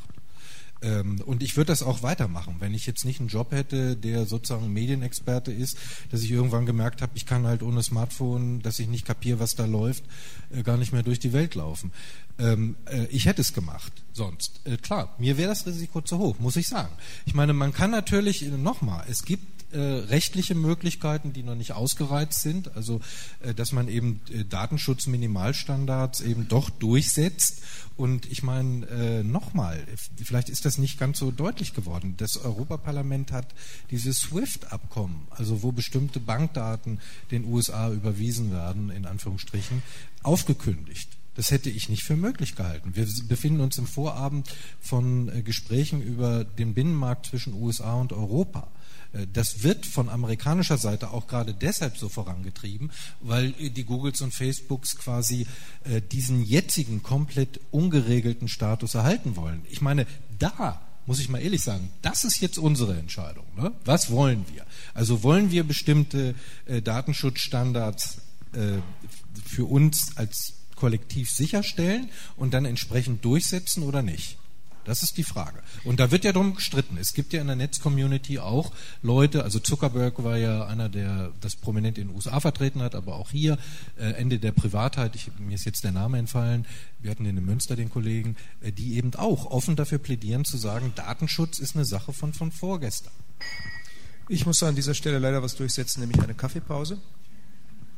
Ähm, und ich würde das auch weitermachen, wenn ich jetzt nicht einen Job hätte, der sozusagen Medienexperte ist, dass ich irgendwann gemerkt habe, ich kann halt ohne Smartphone, dass ich nicht kapiere, was da läuft, äh, gar nicht mehr durch die Welt laufen. Ähm, äh, ich hätte es gemacht, sonst. Äh, klar, mir wäre das Risiko zu hoch, muss ich sagen. Ich meine, man kann natürlich, äh, nochmal, es gibt äh, rechtliche Möglichkeiten, die noch nicht ausgereizt sind, also äh, dass man eben äh, Datenschutzminimalstandards eben doch durchsetzt. Und ich meine, äh, nochmal, vielleicht ist das nicht ganz so deutlich geworden. Das Europaparlament hat dieses SWIFT-Abkommen, also wo bestimmte Bankdaten den U S A überwiesen werden, in Anführungsstrichen, aufgekündigt. Das hätte ich nicht für möglich gehalten. Wir befinden uns im Vorabend von äh, Gesprächen über den Binnenmarkt zwischen U S A und Europa. Das wird von amerikanischer Seite auch gerade deshalb so vorangetrieben, weil die Googles und Facebooks quasi äh, diesen jetzigen komplett ungeregelten Status erhalten wollen. Ich meine, da muss ich mal ehrlich sagen, das ist jetzt unsere Entscheidung. Ne? Was wollen wir? Also wollen wir bestimmte äh, Datenschutzstandards äh, für uns als Kollektiv sicherstellen und dann entsprechend durchsetzen oder nicht? Das ist die Frage. Und da wird ja drum gestritten. Es gibt ja in der Netz-Community auch Leute, also Zuckerberg war ja einer, der das prominent in den U S A vertreten hat, aber auch hier, äh, Ende der Privatheit, ich, mir ist jetzt der Name entfallen, wir hatten den in Münster, den Kollegen, äh, die eben auch offen dafür plädieren, zu sagen, Datenschutz ist eine Sache von, von vorgestern. Ich muss an dieser Stelle leider was durchsetzen, nämlich eine Kaffeepause.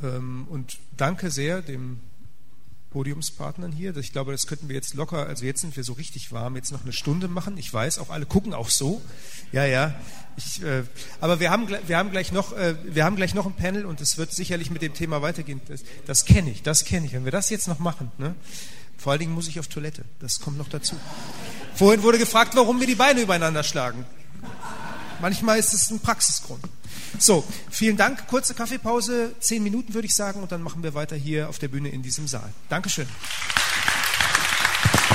Ähm, und danke sehr dem Podiumspartnern hier. Ich glaube, das könnten wir jetzt locker, also jetzt sind wir so richtig warm, jetzt noch eine Stunde machen. Ich weiß, auch alle gucken auch so. Ja, ja. Ich, äh, aber wir haben, wir haben gleich noch, äh, wir haben gleich noch ein Panel und es wird sicherlich mit dem Thema weitergehen. Das, das kenne ich, das kenne ich. Wenn wir das jetzt noch machen, ne? Vor allen Dingen muss ich auf Toilette. Das kommt noch dazu. Vorhin wurde gefragt, warum wir die Beine übereinander schlagen. Manchmal ist es ein Praxisgrund. So, vielen Dank. Kurze Kaffeepause, zehn Minuten würde ich sagen, und dann machen wir weiter hier auf der Bühne in diesem Saal. Dankeschön.